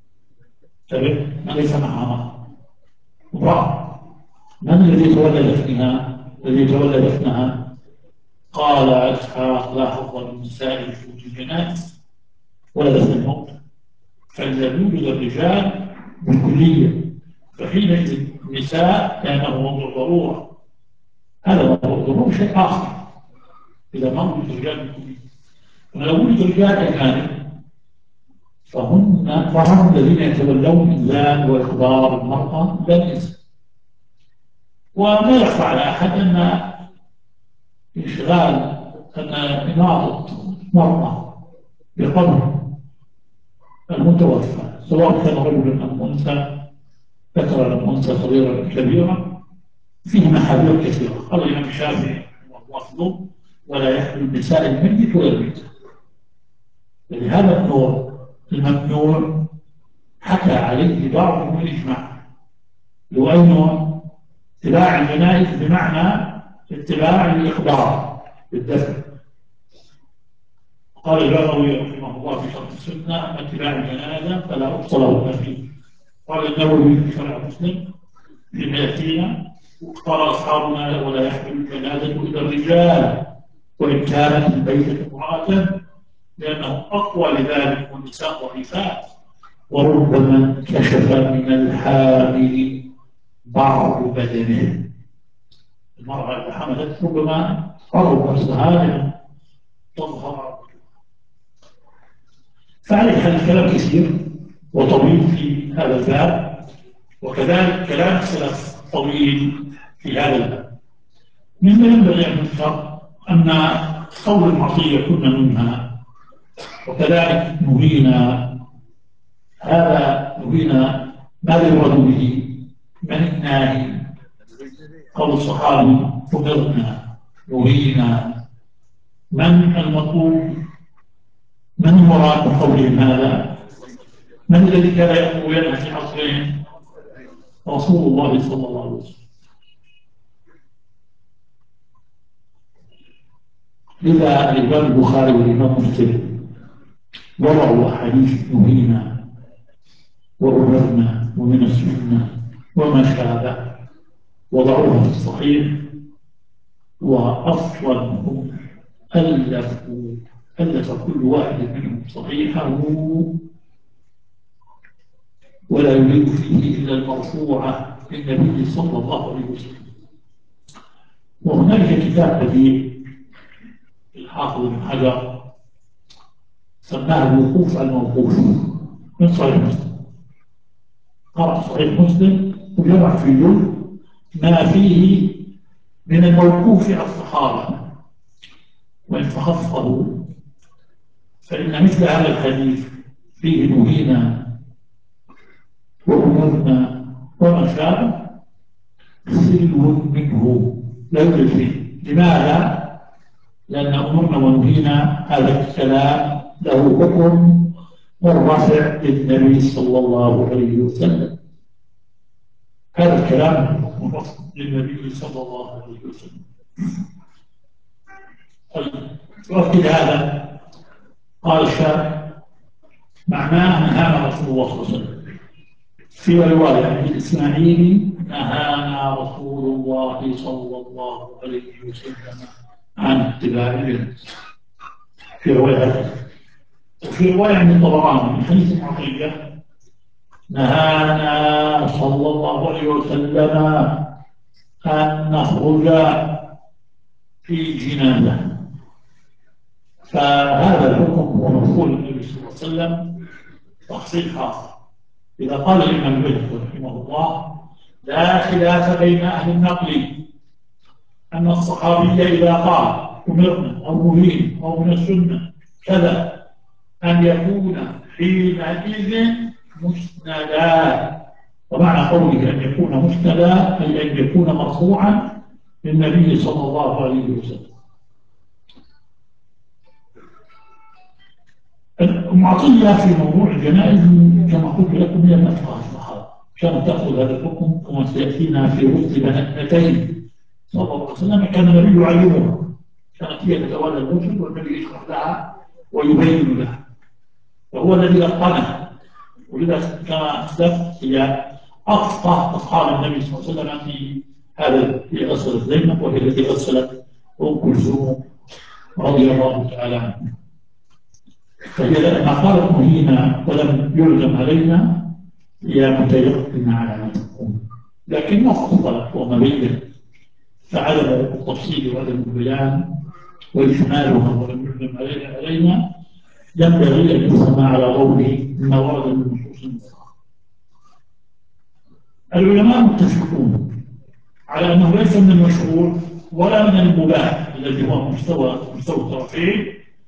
من ليس معها محرم؟ امرأة. من الذي تولد ابنها؟ الذي تولد ابنها؟ قال إسحاق: لا حظ للنساء في وجود الجنائز ولا دفن الموت، فإذا يولد الرجال بالكلية فحينئذ النساء كانه موضوع ضرورة. هذا موضوع ضرورة شيء آخر إذا ما ولد الرجال بالكلية. ولو ولد الرجال أجانب فهم فهم الذين يتولون إنزال وإخبار المرأة لا النساء. وما يخفى على أحد أن انشغال أن إمارة مرأة بقبر المتوفى سواء كان رجلا أم أنثى، ذكرا أم أنثى، صغيرا أم كبيرا، فيه محاذير كثيرة. قال الإمام الشافعي وأصله: ولا يحمل النساء الميت ولا الميت. لهذا النور الممنوع حكى عليه بعض من الإجماع، لو أنه اتباع الجنائز بمعنى اتباع الإخبار بالدفن. قال البغوي رحمه الله في شرح السنة: أما اتباع الجنازة فلا أصل له فيه. قال النووي في شرح مسلم في مئتين: قال أصحابنا: ولا يحمل الجنازة إلى الرجال وإن كانت البيت امرأة، لأنه أقوى لذلك والنساء ضعيفات، وربما كشف من الحامل بعض بدنه. المرأة إذا حملت ربما قرب نفسها لأن تظهر. فعليه الكلام كثير وطويل في هذا الباب، وكذلك كلام السلف طويل في هذا الباب. مما ينبغي أن نذكر أن قول المعصية كنا منها، وكذلك نهينا. هذا نهينا ماذا يراد به؟ من الناهي؟ قول الصحابي: أمرنا، نهينا. من المطلوب؟ من المراد بقولهم هذا؟ من الذي كان يأمر وينهى في عصرهم؟ رسول الله صلى الله عليه وسلم. لذا الإمام البخاري والإمام مسلم وضعوا أحاديث نهينا وأمرنا ومن السنة وما شابه، وضعوها في الصحيح. وأصلا هم ألفوا ألف كل واحد منهم صحيحه ولا يريد فيه إلا المرفوعة للنبي صلى الله عليه وسلم. وهناك كتاب بديع الحافظ بن حجر سماه الوقوف على الموقوف من صحيح مسلم. قرأ صحيح مسلم وجمع فيه ما فيه من الموقوف على الصحابة، وإن تخصه فإن مثل هذا الحديث فيه نهينا وأمرنا وما شابه سلو منه لا يوجد فيه. لماذا؟ لأن أمرنا ونهينا هذا الكلام له حكم والرفع للنبي صلى الله عليه وسلم. هذا الكلام حكم الرفع للنبي صلى الله عليه وسلم. وأكد هذا قال الشارع: معناه نهانا رسول الله صلى الله عليه وسلم. في رواية عن الإسماعيلي: نهانا رسول الله صلى الله عليه وسلم عن اتباع الجنائز في رواية وفي رواية عن الطبراني من حديث عطية نهانا صلى الله عليه وسلم أن نخرج في جنازة. فهذا الحكم هو مفعول النبي صلى الله عليه وسلم تخصيص خاص. إذا قال الإمام البيهقي رحمه الله لا خلاف بين أهل النقل أن الصحابي إذا قال أمرنا أو نهينا أو من السنة كذا أن يكون حينئذ مسندا. ومعنى قوله أن يكون مسندا أي أن يكون مرفوعا للنبي صلى الله عليه وسلم. المعطية في موضوع الجنائز كما قلت لكم هي نفقه الصحابة، كانت تأخذ هذا الحكم كما سيأتينا في غسل بنتين صلى الله عليه وسلم. كان النبي يعلمها، كانت هي تتولى الغسل والنبي يشرح لها ويبين لها، وهو الذي أتقنها. ولذا كما أسلفت هي أفقه أصحاب النبي صلى الله عليه وسلم في هذا، في غسلة زينب وهي التي غسلت أم كلثوم رضي الله تعالى عنها. فهي لما قالت نهينا ولم يلزم علينا هي متيقنة على ما تقول، لكن ما فصلت وما بينت، فعدم التفصيل وعدم البيان وإجمالها ولم يلزم علينا علينا ينبغي أن يفهم على ضوءه مما ورد من نصوص النصارى. العلماء متفقون على أنه ليس من المشهور ولا من المباح الذي هو مستوى مستوى التوحيد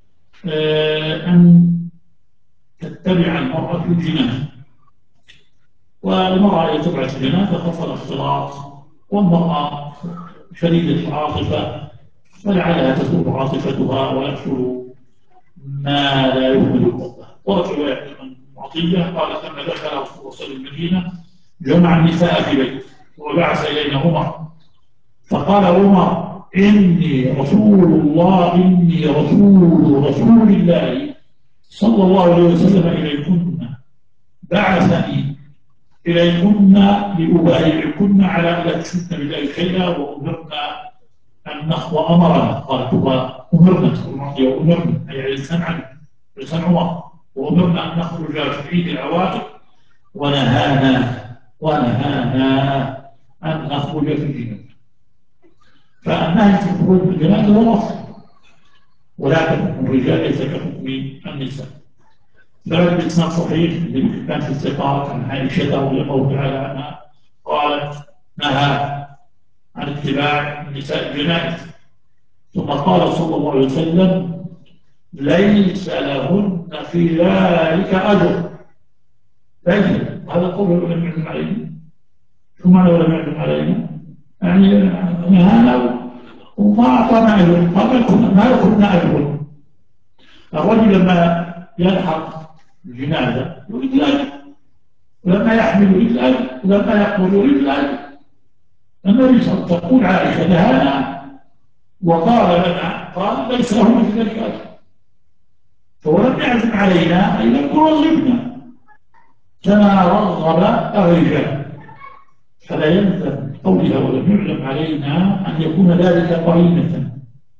أن تتبع المرأة الجنازة. والمرأة إذا تبعت الجنازة حصل اختلاط، والمرأة شديدة العاطفة فلعلها تزول عاطفتها ويحصل ما لا يكمل القربة. ورد رواية عن معطية قالت لما دخل رسول الله صلى الله عليه وسلم المدينة جمع النساء في بيت وبعث إلينا عمر فقال عمر إني رسول الله إني رسول رسول الله صلى الله عليه وسلم إليكن بعثني إليكن لأبايعكن على أن تشركن بالله شيئا وأمرنا أن نخ وأمرنا قالت وأمرنا وأمرنا أي لسان عنه لسان عمر وأمرنا أن نخرج في عيد العواتق ونهانا ونهانا أن نخرج في الجنازة. فالنهي في الخروج في الجنازة هو أصل، ولكن الرجال ليس كحكم النساء. ثبت بإسناد صحيح اللي كان في الثقات عن عائشة رضي الله تعالى عنها قالت نهى عن اتباع النساء الجنائز، ثم قال صلى الله عليه وسلم ليس لهن في ذلك أجر. ليس هذا القول لم يعلم علينا. شو معنى ولم يعلم علينا؟ يعني نهانا وما أعطانا أجر، ما لكنا أجر. الرجل لما يلحق الجنازة يريد الأجر، ولما يحمل يريد الأجر، ولما يقبل يريد الأجر. النبي صلى الله عليه وسلم تقول عائشة نهانا وقال لنا قال ليس له مثل ذلك أجر، فهو لم يعزم علينا أي لم ترغبنا كما رغب الرجال، فلا يلزم قولها ولم يعلم علينا أن يكون ذلك قرينة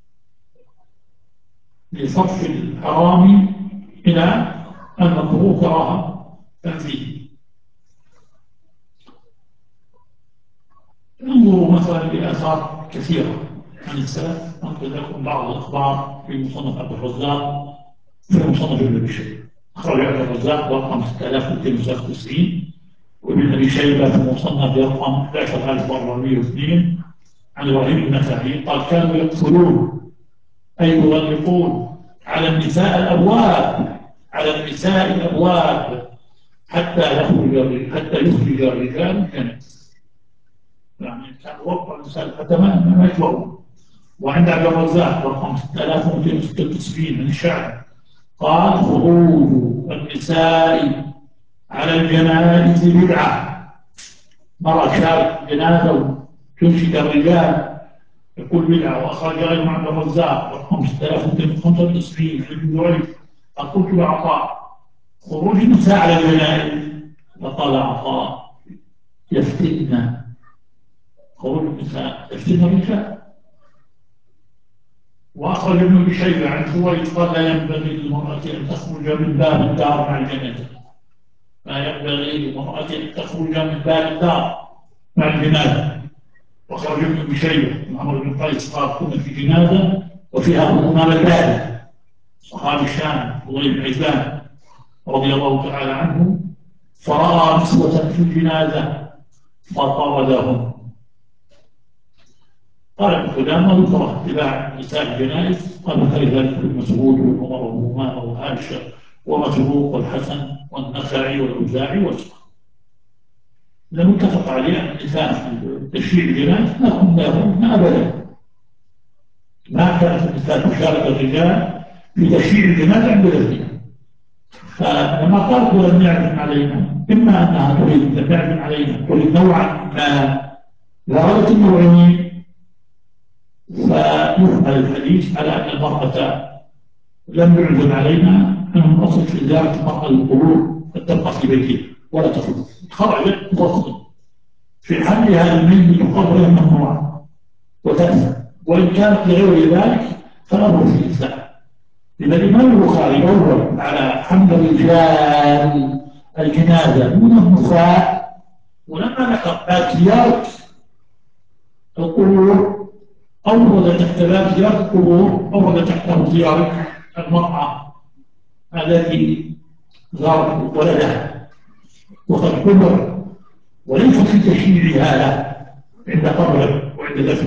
لصرف الحرام إلى المكروه كراهة تنزيه. انظروا مثلا لآثار كثيرة عن السلف، أنقل لكم بعض الأخبار في مصنف عبد الرزاق في مصنف ابن أبي شيبة. أخرج عبد الرزاق برقم ستة آلاف ومئتين وثلاثة وتسعين، وابن أبي شيبة في المصنف برقم أحد عشر ألف وأربعمئة واثنين عن إبراهيم بن سعيد قال كانوا يقتلون أي يغلقون على النساء الأبواب على النساء الأبواب حتى يخرج حتى يخرج الرجال الجنس. يعني كان وقع النساء حتى ما ما يطلعون. وعند عبد الرزاق رقم ستة آلاف ومئتين وستة وتسعين من الشعب قال خروج النساء على الجنائز بدعة. مرة شارك جنازة تنشد الرجال يقول بدعة. وأخرج غير عبد الرزاق رقم ستة آلاف ومئتين وخمسة وتسعين عن ابن جريج قلت لعطاء خروج النساء على الجنائز فقال عطاء يفتتنا خروج النساء يفتتنا الرجال. وأخرج ابن أبي شيبة عن خويلد قال لا ينبغي للمرأة أن تخرج من باب الدار مع الجنازة. لا ينبغي للمرأة أن تخرج من باب الدار مع الجنازة. وأخرج ابن أبي شيبة عمرو بن قيس قال كنا في جنازة وفيها أبونا البارد صحابي الشام الله بن عثمان رضي الله تعالى عنه، فرأى نسوة في الجنازة فطردهم. قال ابن قدامة يكره اتباع نساء الجنائز، قال خير ذلك ابن مسعود وعمر وأمامة وعائشة ومسروق والحسن والنخعي والأوزاعي والصحابة. لم يتفق عليه أن النساء في تشييع الجنائز لا كنا يخرجن أبدا. ما كانت النساء تشارك الرجال في تشييع الجنازة عند الرجال. فلما قالت ولم يعزم علينا، إما أنها تريد أن تعزم علينا تريد نوعا ما لغاية النوعين، فيفعل الحديث على أن المرأة لم يعزم علينا أن نصل في زيارة المرأة للقبور فتبقى في بيتها ولا تخرج، خرجت وصل في حلها الميت بقبره ممنوعة وتأثم، وإن كانت لغير ذلك فالأمر في الإسلام. إذا الإمام البخاري أول على حمل رجال الجنازة من النساء، ولما ذكر آتيات القبور أورد تحت باب زيارة القبور أورد تحته زيارة المرأة التي زارت ولدها وقد كبر وليس في تشييعها له عند قبره وعند دفن.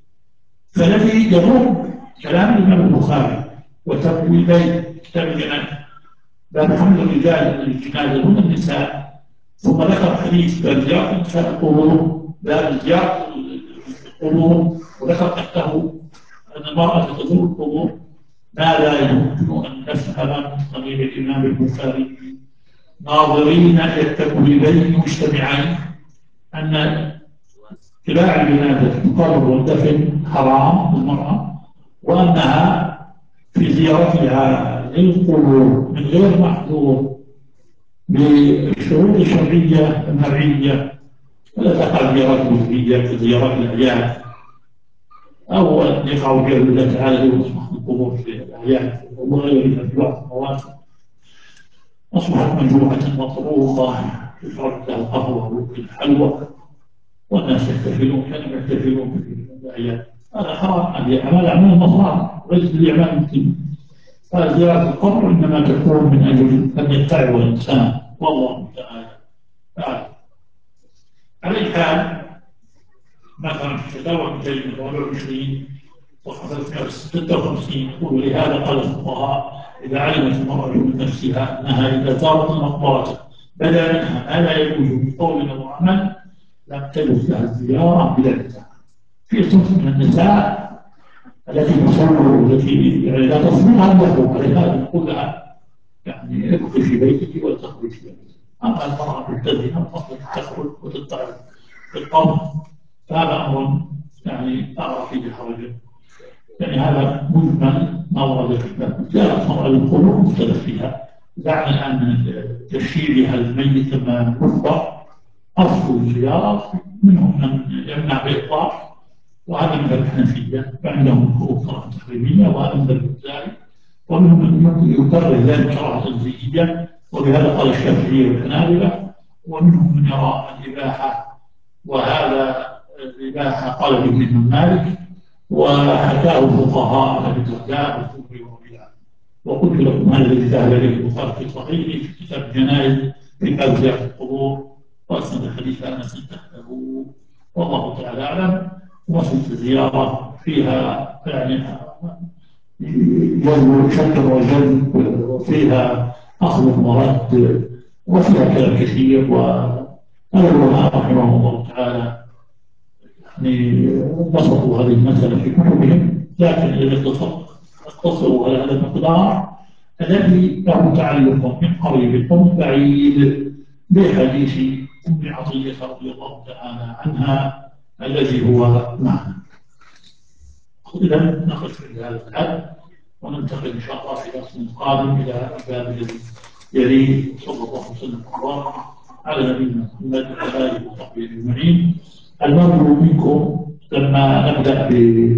فالذي يضر كلام الإمام البخاري وتبويبين كتاب الجنازة باب حمل الرجال للجنازة دون النساء، ثم ذكر حديث باب زيارة نساء القبور باب زيارة القبور، وذكر تحته أن المرأة تزور القبور. ما لا يمكن أن نفهم من صنيع الإمام البخاري ناظرين إلى التبويبين مجتمعين أن اتباع الجنازة في القبر والدفن حرام للمرأة، وأنها في زيارتها للقبور من غير محظور بالشروط الشرعية المرعية، ولا تقع زيارات مزبية كزيارات الأعياد أو أن يقع فيها الله تعالى يصبح القبور في الأعياد وغيرها في بعض المواسم أصبحت مجموعة مطروقة تشعر لها القهوة والحلوى والناس يحتفلون كانوا يحتفلون في الأعياد. هذا حرام، هذه أعمال أعمال المصائب وليست بأعمال المسلمين. فزيارة القبر إنما تكون من أجل أن يتعظ الإنسان والله تعالى أعلم. على أي حال مثلا في الفتاوى مئتين وأربعة وعشرين صفحة ثلاثمائة وستة وخمسين يقول لهذا قال الفقهاء إذا علمت المرأة من نفسها أنها إذا زارت المقبرة بدا منها ما لا يجوز من قول أو عمل لم تجوز لها الزيارة بلا نزاع. في صنف من النساء التي تصور والتي يعني لا تصبرها له عليها أن نقول لها يعني ابقي في بيتك ولا تخرجي في بيتك. أما المرأة ملتزمة فقط تخرج وتطلع في القبر فهذا أمر يعني لا أرى فيه حرجا. يعني هذا مجمل ما ورد في الباب. زيارة المرأة للقبور مختلف فيها، دعنا الآن من تشييعها الميت لما يفضى أصل الزيارة منهم من يمنع بإطلاق، وهذا من الحنفية فعندهم فروق كراهة تحريمية، وهذا من الأوزاعي، ومنهم من يكرر ذلك كراهة تنزيهية، وبهذا قال الشافعية والحنابلة، ومنهم من يرى الإباحة، وهذا الإباحة قال ابن مالك وحكاه الفقهاء عن ابن الدرداء والثوري وربيعة. وقلت لكم هذا الذي ذهب اليه البخاري في صحيحه في كتاب الجنائز في باب زيارة القبور، واسند الحديث انس تحته والله تعالى اعلم. وصلت الزيارة فيها يعني جلب شكر وجلب، وفيها أخذ ورد، وفيها كلام كثير. والعلماء رحمهم الله تعالى يعني بسطوا هذه المسألة في كتبهم، لكن إذا اقتصروا على هذا المقدار الذي له تعلق من قريب ومن بعيد بحديث أم عطية رضي الله تعالى عنها الذي هو معنا. إذا نقف عند هذا الحد وننتقل إن شاء الله في درس قادم إلى الباب الذي يليه. صلى الله وسلم وبارك على نبينا محمد وعلى آله وصحبه أجمعين. المرجو منكم لما نبدأ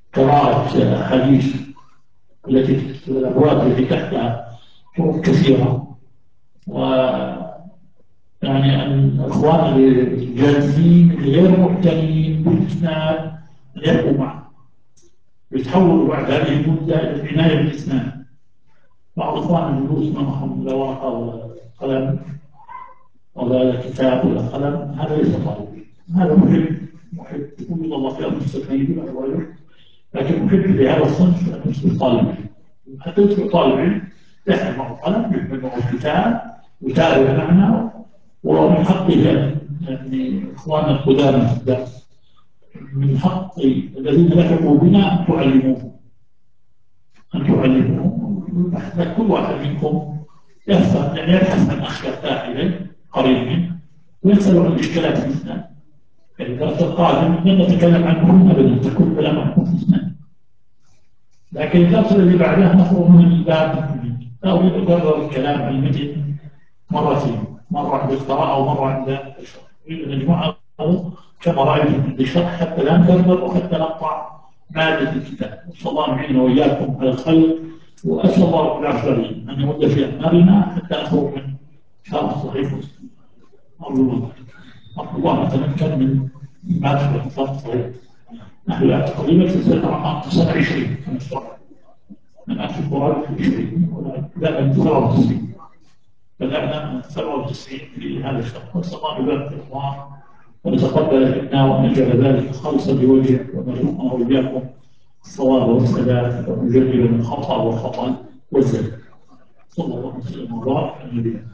قراءة حديث التي الأبواب التي تحتها طرق كثيرة، و يعني أن الإخوان الجادين غير مهتمين بالإسناد أن يبقوا معه، يتحولوا بعد هذه المدة إلى العناية بالإسناد. بعض إخوان الجلوس معهم لا ورقة ولا قلم ولا كتاب ولا قلم، هذا ليس طالب، هذا محب محب يقول الله في المستفيد ولا غيره، لكن محب لهذا الصنف أن يصبح طالب علم. حتى يصبح طالب علم يحمل معه قلم، يحمل معه كتاب، يتابع معنا. ومن حقه يعني إخواننا القدامى في الدرس، من حق الذين لحقوا بنا أن تعلموهم، أن تعلموهم. كل واحد منكم يفهم، يعني يبحث عن أخ يرتاح إليه قريب منه ويسأل عن الإشكالات في الإسلام. يعني الدرس القادم لن نتكلم عنه أبدا، تكون كلام عنه في الإسلام. لكن الدرس الذي بعده نخرج من الباب، لا أريد أكرر الكلام عن المتن مرتين، مرة عند القراءة ومرة عند الشرح. أريد أن نجمعه كما رأيتم عند الشرح حتى لا نكرر وحتى نقطع مادة الكتاب. نسأل الله أن يعيننا وإياكم على الخير، وأسأل الله رب العالمين أن يمد في أعمالنا حتى نخرج من شرح صحيح مسلم. أرجو الله أرجو الله نتمكن من مادة صحيح. نحن الآن تقريبا سلسلة رقم تسعة وعشرين في الشرح، من ألف القرآن في عشرين لا من سبعة وتسعين، بدأنا من سبعة وتسعين في هذا الشهر. نسأل الله يبارك في الإخوان ونتقبل منا وأن يجعل ذلك خالصا لوجهه، ونرزقنا وإياكم الصواب والسداد، ونجنب من الخطأ والخطأ والزلل. صلى الله عليه وسلم وبارك على نبينا.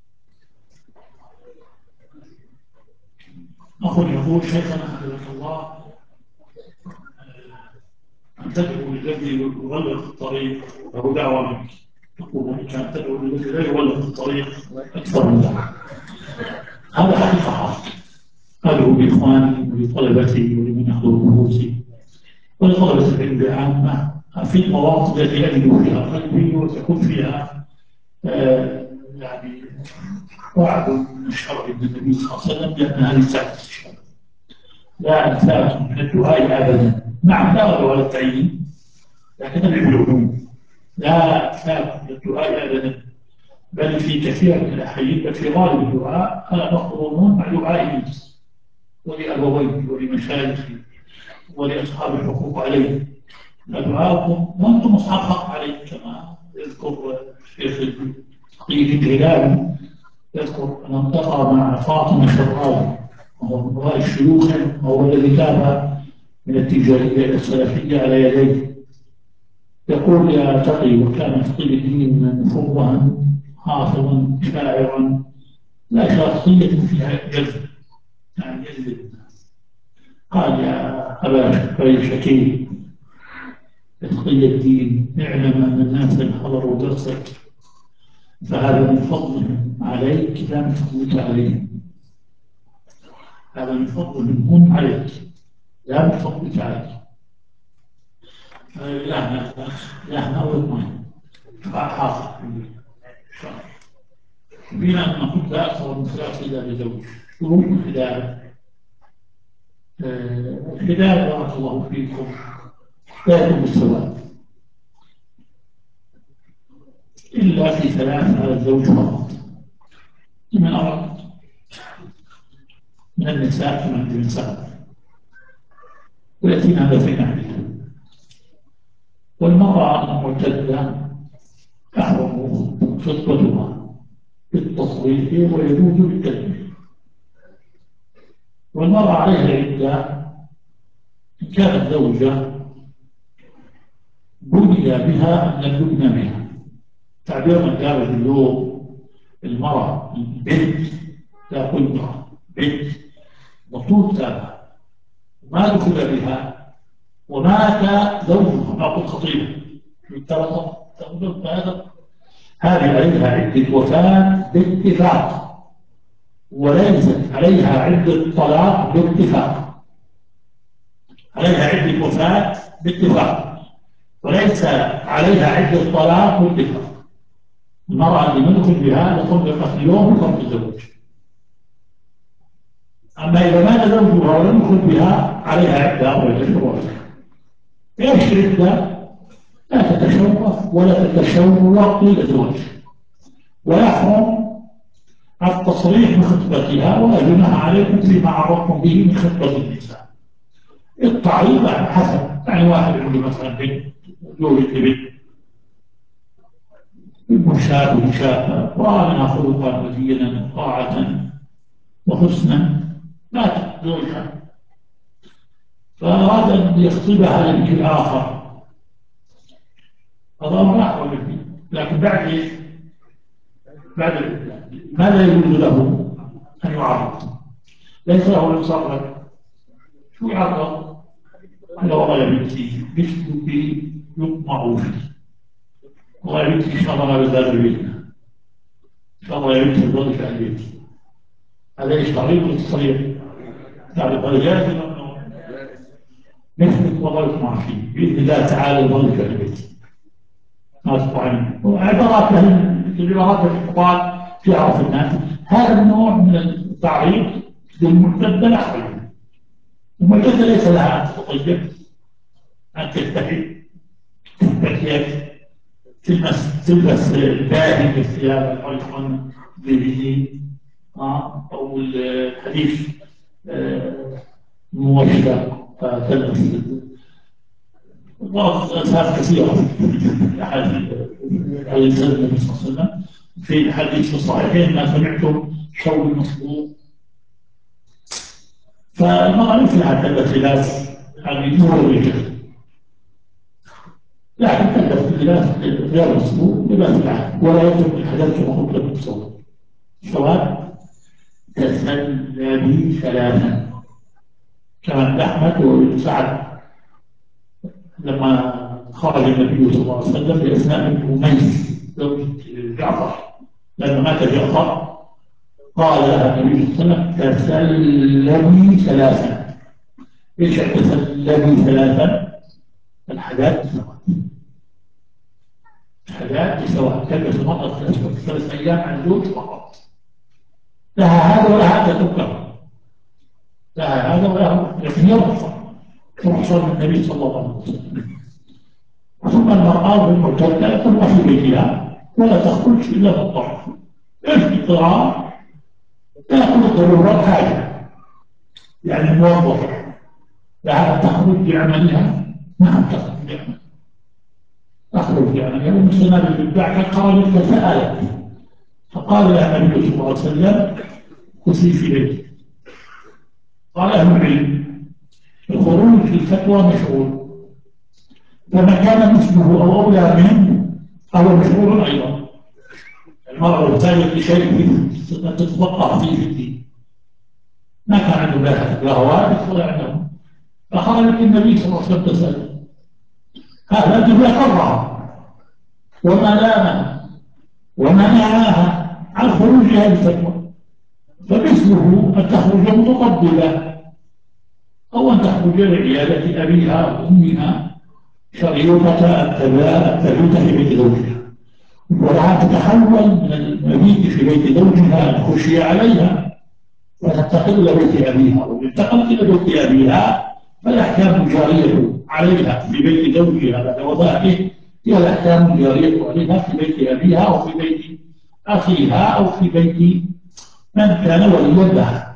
أخذ يقول شيخنا حفظك الله أن تدعو للذي يغلق الطريق له دعوة منك. تقول أنك أن تدعو للذي لا يغلق الطريق أكثر من ذلك. هذا حقيقة حق. أدعو لإخواني ولطلبتي ولمن يحضر دروسي ولطلبة العلم العامة في المواطن التي أجد فيها قلبي وتكون فيها آه يعني وعد من الشرع من النبي صلى الله عليه وسلم بأن هذه ساعة الشرع. لا أنساك من الدعاء أبدا. نعم لا أدعو على التعيين، لكن أدعو العلوم. لا أنساك من الدعاء أبدا، بل في كثير من الأحيان بل في غالب الدعاء أنا مقرون مع دعاء الناس ولأبوي ولمشايخي ولأصحاب الحقوق علي. دعاءكم وأنتم أصحاب حق علي، كما يذكر الشيخ تقي الهلالي، يذكر أن التقى مع فاطمة الشرابي وهو من رأي الشيوخ، وهو الذي تاب من التجارية إلى السلفية على يديه. يقول يا تقي، وكان تقي الدين مفوها حافظا شاعرا، لا شخصية فيها جذب، يعني يجذب الناس. قال يا أبا شكيل تقي الدين، اعلم أن الناس إن حضروا درسك فهذا من فضلهم عليك لا من فضلك عليهم. هذا من فضلهم هم عليك لا من فضلك عليك. إلهنا إلهنا ويضمن حاصل بنا أن نقول لا أكثر من ثلاث إلا لزوج. شروط الخلال الخلال بارك الله فيكم لا يكون بالسواء إلا في ثلاث على الزوج فقط، من أراد من النساء كما عند النساء، ويأتينا هذا في نحن. والمرأة المعتدة تحرم خطبتها بالتصريح ويجوز بالتلميح. والمرأة عليها عدة إن كانت زوجة بني بها أن يبنى بها. تعبير من قال اليوم المرأة البنت لا قل امرأة بنت مطلوب تابع ما دخل بها ومات زوجها أو خطيبها بالترطب تقول هذا هذه عليها عدة وفاة باتفاق، وليست عليها عدة طلاق باتفاق. عليها عدة وفاة باتفاق وليس عليها عدة طلاق باتفاق. المرأة اللي ندخل بها لطلقت اليوم بفرق الزوج. أما إذا مات زوجها ولم يدخل بها عليها عدة أربعة أشهر. ايش ردة؟ لا تتشوف ولا تتشوق للزواج، ويحرم التصريح بخطبتها، ولا جناح عليكم فيما عرضتم به من خطبة النساء. التعريض على حسب، يعني واحد عنده مثلا بنت زوجة بنت مشاب وشابة رأى منها خلقا ودينا وطاعة وحسنا ماتت زوجها، فأراد أن يخطبها لبنت الآخر، هذا أمر أحوج فيه، لكن بعد إيش؟ بعد الإسلام ماذا يجوز له أن يعرض؟ ليس له أن يصرح. شو يعرض؟ قال والله يا بنتي مثلك يطمع فيه، والله يا بنتي إن شاء الله ما بزال بيتنا، إن شاء الله يا بنتي تظل في البيت. هذا ايش تعريض للتصريح؟ تعريض هذا جائز ولا ممنوع؟ مثلك والله يطمع فيه بإذن الله تعالى يظل في البيت. ما تطمعين عبارات العبارات التي في عرف الناس، هذا النوع من التعريض للمعتدة لا حل. المعتدة ليس لها أن تطيب، أن تتحد، تتكيف، تلبس تلبس الباهي من الثياب الأيقن به، أو الحديث موشى فتلبس وأسباب كثيرة في أحاديث النبي صلى الله عليه وسلم. في الحديث في الصحيحين ما سمعتم شوق المصبوغ، فالمرأة مثل هذا اللباس يعني نور الرجال، لكن تلبس اللباس غير مصبوغ لباس العادي، ولا يترك الحدث كما قلت لكم سواء سواء تسلبي ثلاثا، كما عند أحمد وابن سعد لما خرج النبي صلى الله عليه وسلم بأسماء بن أميس زوج جعفر، لما مات جعفر قال لها النبي صلى الله عليه وسلم تسلمي ثلاثا. ايش تسلمي ثلاثا؟ الحداد بسواء، الحداد بسواء، تلبس المرأة الأسود ثلاث أيام عن الزوج فقط، لها هذا ولا هذا تكره، لها هذا ولا هذا، لكن يرخص رخصة من النبي صلى الله عليه وسلم. ثم المرأة المعتدة تبقى في بيتها ولا تخرج إلا بالطرف، ايش اضطرار؟ تأخذ الضرورات حاجة، يعني موظفة لها تخرج بعملها، نعم تخرج بعملها، تخرج بعملها، ومسلمة بالبدع خرجت فسألت، فقال لها النبي صلى الله عليه وسلم كسي في بيتك. قال أهل العلم الخروج في الفتوى مشروع، فما كان مثله أو أولى منه فهو مشروع أيضا. المرأة محتاجة لشيء تتفقه فيه في الدين، ما كان عنده لا هواتف ولا عنده، فخرجت النبي صلى الله عليه وسلم تسأل، هذا الجملة قرر وما لامها ومنعها عن خروجها الفتوى، فمثله أن تخرج متقبلة أو أن تخرج لعيادة أبيها وأمها شريطة التبيت في بيت زوجها، ولها تتحول من المبيت في بيت زوجها الخشية عليها فتنتقل إلى بيت أبيها، وإن انتقلت إلى بيت أبيها فالأحكام الجارية عليها في بيت زوجها بعد وفاته هي الأحكام الجارية عليها في بيت أبيها أو في بيت أخيها أو في بيت من كان وليا لها.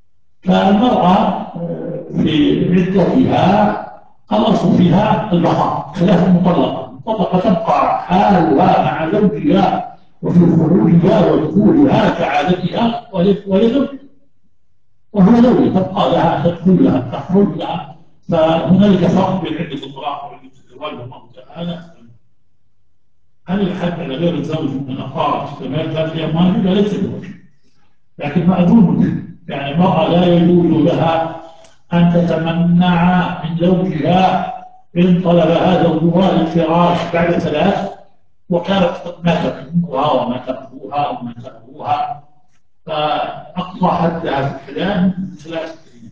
فالمرأة في عدتها الأصل فيها البقاء خلاف المطلقة، المطلقة تبقى حالها مع زوجها وفي خروجها ودخولها كعادتها ولزوجها، وهو زوجها تبقى لها تدخل لها تخرج لها، فهنالك فرق بين عدة الطلاق وعدة الزواج. والله تعالى هل الحد على غير الزوج من الأقارب استمر ثلاث أيام واجب؟ ليس بوجه، لكن مأذون، يعني المرأة لا يجوز لها أن تتمنع من زوجها إن طلبها زوجها للفراش بعد ثلاث وكانت قد ماتت أمها ومات أبوها ومات أبوها، فأقصى حدها في الحلال ثلاث سنين.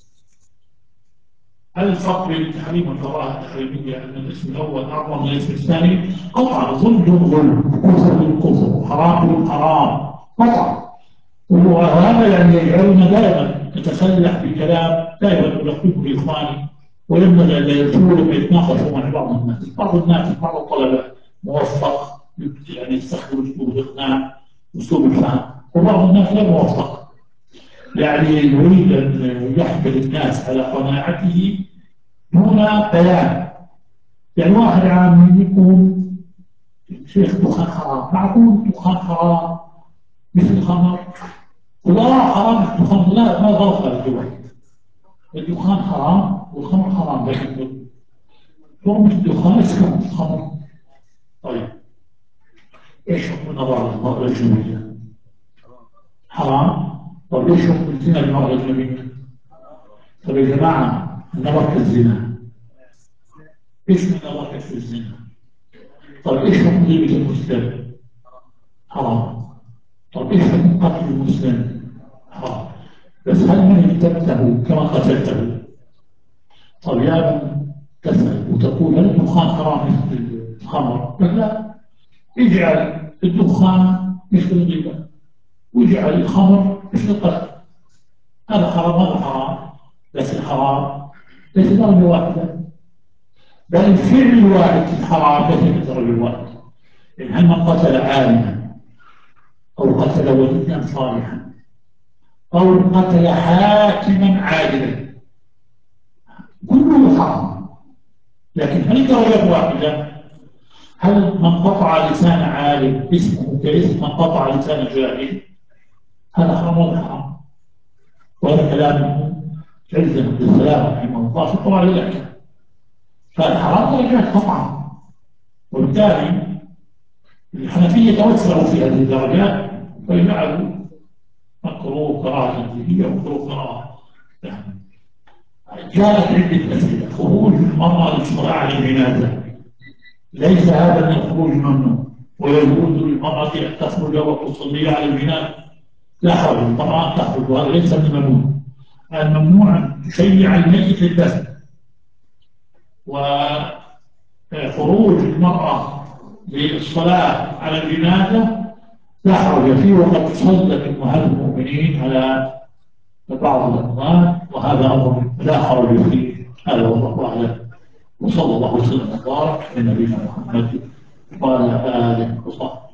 هل الفرق بين التحريم والكراهة التحريمية أن الاسم الأول أعظم من الاسم الثاني؟ قطعا ظلم ظلم، كفر كفر، حرام حرام قطعا، وهذا يعني يجعلنا دائما نتسلح بكلام دائما ألقيه لإخواني وينبغي أن يكونوا يتناقشوا مع بعض الناس، بعض الناس بعض الطلبة موفق يعني يستخدم أسلوب الإقناع أسلوب الفهم، وبعض الناس غير موفق يعني يريد أن يحمل الناس على قناعته دون بيان. يعني واحد عام يقول شيخ دخان حرام، معقول دخان حرام مثل الخمر؟ ولا حرام الدخان؟ لا، ما غلط هذا الواحد. الدخان حرام والخمر حرام، لكن حرمة الدخان اسكن الخمر. طيب ايش حكم النظر للمرأة الأجنبية؟ حرام. طيب ايش حكم الزنا للمرأة الأجنبية؟ طيب يا جماعة النظر كالزنا، ايش من نظر في الزنا؟ طيب ايش حكم غيبة المسلم؟ حرام. طيب ايش حكم قتل المسلم؟ حرام. بس هل من اغتبته كما قتلته؟ طيب يا من تسأل وتقول هل الدخان حرام مثل الخمر؟ لا، اجعل الدخان مثل الغيبة واجعل الخمر مثل القتل. هذا حرام هذا حرام، بس الحرام ليس درجة واحدة، بل الفعل الواحد في الحرام ليس درجة واحدة. إن هل من قتل عالما أو قتل وليا صالحا أو قتل حاكما عادلا كله حرام، لكن هل درجة واحدة؟ هل من قطع لسان عالم اسمه كاسم من قطع لسان جاهل؟ هذا حرام ولا حرام؟ وهذا كلام عز بن السلام رحمه الله في قواعد الأحكام. فالحرام درجات طبعا، وبالتالي الحنفية توسعوا في هذه الدرجات فجعلوا مكروه قراءة تنزيهية ومكروه قراءة يعني. جاءت عدة أسئلة. خروج المرأة للصلاة على الجنازة ليس هذا من الخروج ممنوع، ويجوز للمرأة أن تخرج وتصلي على الجنازة، لا حرج، المرأة تخرج وهذا ليس من الممنوع. الممنوع أن تشيع الميت للدفن، وخروج المرأة للصلاة على الجنازة لا حرج فيه، وقد صلت أمهات المؤمنين على بعض الأموات وهذا أمر لا حرج فيه. هذا والله أعلم، وصلى الله وسلم وبارك على نبينا محمد وعلى آله وصحبه.